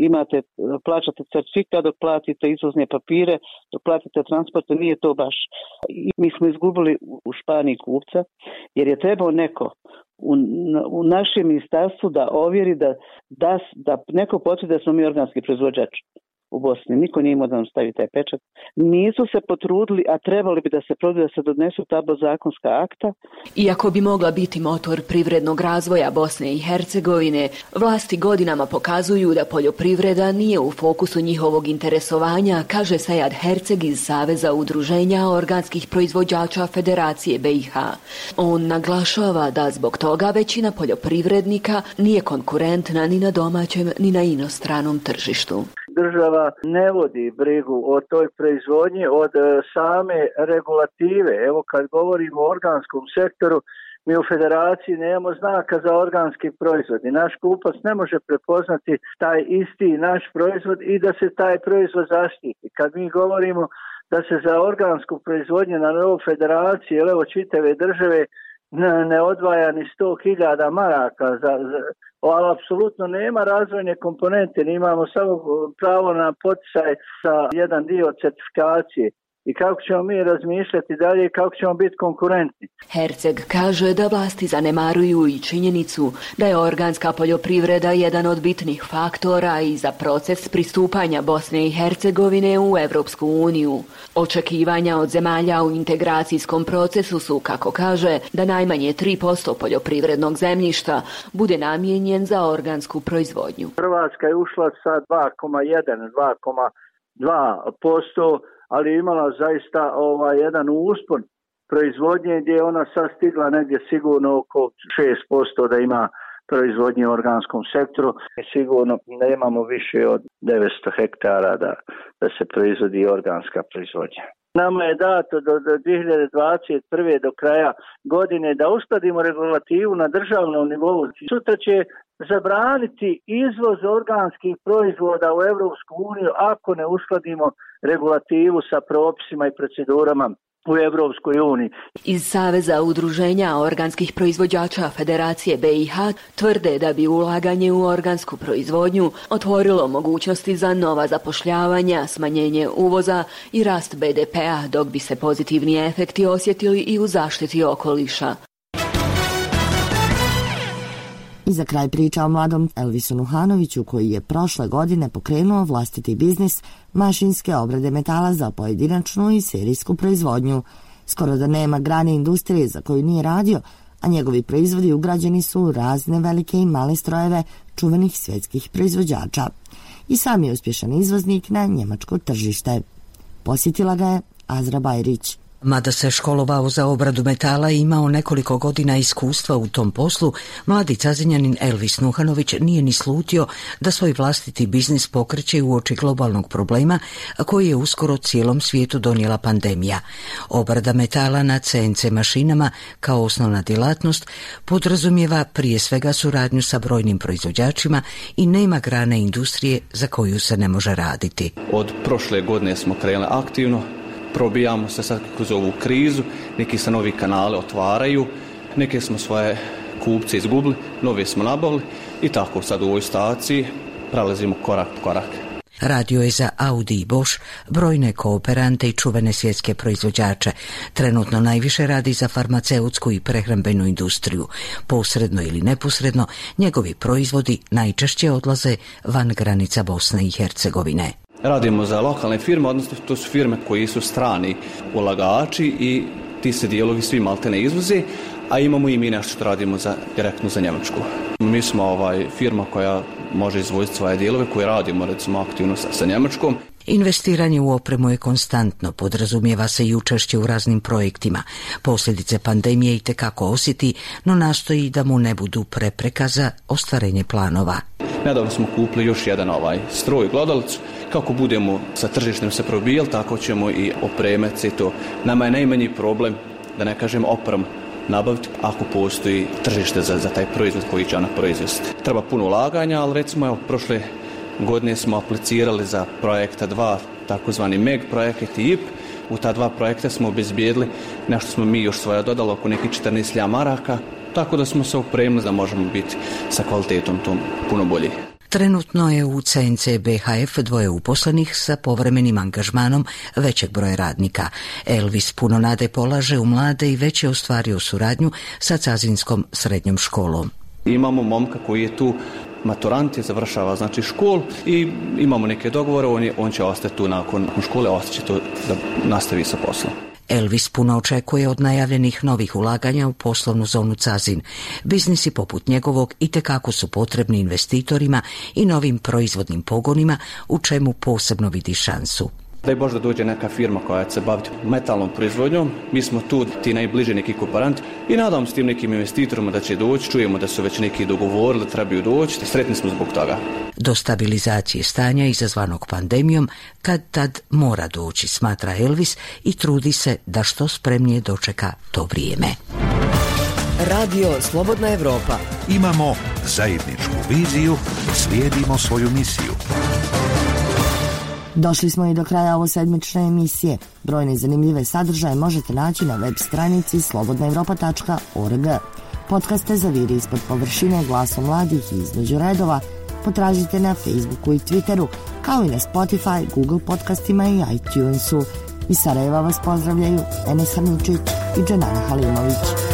Plaćate certifikat dok platite izvozne papire, dok platite transporte, nije to baš. I mi smo izgubili u Španiji kupca jer je trebao neko u našem ministarstvu da ovjeri da neko potvrdi da smo mi organski proizvođač. u Bosni. Niko nije imao da nam stavi taj pečat. Nisu se potrudili, a trebali bi da se produje, da se donesu ta zakonska akta. Iako bi mogla biti motor privrednog razvoja Bosne i Hercegovine, vlasti godinama pokazuju da poljoprivreda nije u fokusu njihovog interesovanja, kaže Sejad Herceg iz Saveza udruženja organskih proizvođača Federacije BiH. On naglašava da zbog toga većina poljoprivrednika nije konkurentna ni na domaćem ni na inostranom tržištu. Država ne vodi brigu o toj proizvodnji od same regulative. Evo kad govorimo o organskom sektoru, mi u Federaciji nemamo znaka za organski proizvod i naš kupac ne može prepoznati taj isti naš proizvod i da se taj proizvod zaštiti. Kad mi govorimo da se za organsku proizvodnju na nivou Federacije, evo čitave države, ne odvaja ni 100.000 maraka ali apsolutno nema razvojne komponente, imamo samo pravo na poticaj sa jedan dio certifikacije. I kako ćemo mi razmišljati dalje i kako ćemo biti konkurentni. Herceg kaže da vlasti zanemaruju i činjenicu da je organska poljoprivreda jedan od bitnih faktora i za proces pristupanja Bosne i Hercegovine u Evropsku uniju. Očekivanja od zemalja u integracijskom procesu su, kako kaže, da najmanje 3% poljoprivrednog zemljišta bude namijenjen za organsku proizvodnju. Hrvatska je ušla sa 2,1-2,2%, ali je imala zaista jedan uspon proizvodnje gdje je ona sad stigla negdje sigurno oko 6% da ima proizvodnje u organskom sektoru. Sigurno ne imamo više od 900 hektara da se proizvodi organska proizvodnja. Nama je dato do 2021. do kraja godine da uskladimo regulativu na državnom nivou. Sutra će zabraniti izvoz organskih proizvoda u Evropsku uniju ako ne uskladimo regulativu sa propisima i procedurama u Evropskoj uniji. Iz Saveza udruženja organskih proizvođača Federacije BiH tvrde da bi ulaganje u organsku proizvodnju otvorilo mogućnosti za nova zapošljavanja, smanjenje uvoza i rast BDP-a, dok bi se pozitivni efekti osjetili i u zaštiti okoliša. I za kraj priča o mladom Elvisu Nuhanoviću koji je prošle godine pokrenuo vlastiti biznis mašinske obrade metala za pojedinačnu i serijsku proizvodnju. Skoro da nema grane industrije za koju nije radio, a njegovi proizvodi ugrađeni su u razne velike i male strojeve čuvenih svjetskih proizvođača. I sam je uspješan izvoznik na njemačko tržište. Posjetila ga je Azra Bajrić. Mada se školovao za obradu metala i imao nekoliko godina iskustva u tom poslu, mladi Cazinjanin Elvis Nuhanović nije ni slutio da svoj vlastiti biznis pokreće uoči globalnog problema koji je uskoro cijelom svijetu donijela pandemija. Obrada metala na CNC mašinama kao osnovna djelatnost podrazumijeva prije svega suradnju sa brojnim proizvođačima i nema grane industrije za koju se ne može raditi. Od prošle godine smo krenuli aktivno. Probijamo se sad kroz ovu krizu, neki se novi kanale otvaraju, neke smo svoje kupce izgubili, nove smo nabavili i tako sad u ovoj staciji prelazimo korak po korak. Radio je za Audi i Bosch, brojne kooperante i čuvene svjetske proizvođače. Trenutno najviše radi za farmaceutsku i prehrambenu industriju. Posredno ili neposredno, njegovi proizvodi najčešće odlaze van granica Bosne i Hercegovine. Radimo za lokalne firme, odnosno to su firme koji su strani ulagači i ti se dijelovi svi maltene izvoze, a imamo i mi nešto što radimo direktno za Njemačku. Mi smo firma koja može izvoziti svoje dijelove koje radimo recimo aktivno sa Njemačkom. Investiranje u opremu je konstantno, podrazumijeva se i učešće u raznim projektima. Posljedice pandemije itekako osjeti, no nastoji da mu ne budu prepreka za ostvarenje planova. Nedavno smo kupili još jedan stroj glodalicu. Kako budemo sa tržištem se probijali, tako ćemo i opremati to. Nama je najmanji problem, da ne kažem opremu, nabaviti ako postoji tržište za taj proizvod koji će ona proizvesti. Treba puno ulaganja, ali recimo prošle godine smo aplicirali za projekta 2, takozvani MEG projekt i IP. U ta 2 projekta smo obezbijedili, nešto smo mi još svoje dodali, oko nekih 14.000 maraka, tako da smo se opremili da možemo biti sa kvalitetom tom puno bolji. Trenutno je u CNC BHF 2 uposlenih sa povremenim angažmanom većeg broja radnika. Elvis puno nade polaže u mlade i već je ostvario suradnju sa Cazinskom srednjom školom. Imamo momka koji je tu maturant, završava znači školu i imamo neke dogovore, on će ostati tu nakon škole, ostaće tu da nastavi sa poslom. Elvis puno očekuje od najavljenih novih ulaganja u poslovnu zonu Cazin. Biznisi poput njegovog itekako su potrebni investitorima i novim proizvodnim pogonima, u čemu posebno vidi šansu. Daj Bože da dođe neka firma koja će se baviti metalnom proizvodnjom. Mi smo tu ti najbliži neki kooperanti i nadam se tim nekim investitorima da će doći. Čujemo da su već neki dogovorili da trebaju doći. Sretni smo zbog toga. Do stabilizacije stanja izazvanog pandemijom kad tad mora doći, smatra Elvis i trudi se da što spremnije dočeka to vrijeme. Radio Slobodna Evropa. Imamo zajedničku viziju, slijedimo svoju misiju. Došli smo i do kraja ovo sedmične emisije. Brojne zanimljive sadržaje možete naći na web stranici slobodnaevropa.org. Podcaste za Viri ispod površine, Glasom mladih i Između redova potražite na Facebooku i Twitteru, kao i na Spotify, Google podcastima i iTunesu. Iz Sarajeva vas pozdravljaju Enes Haničić i Dženana Halimović.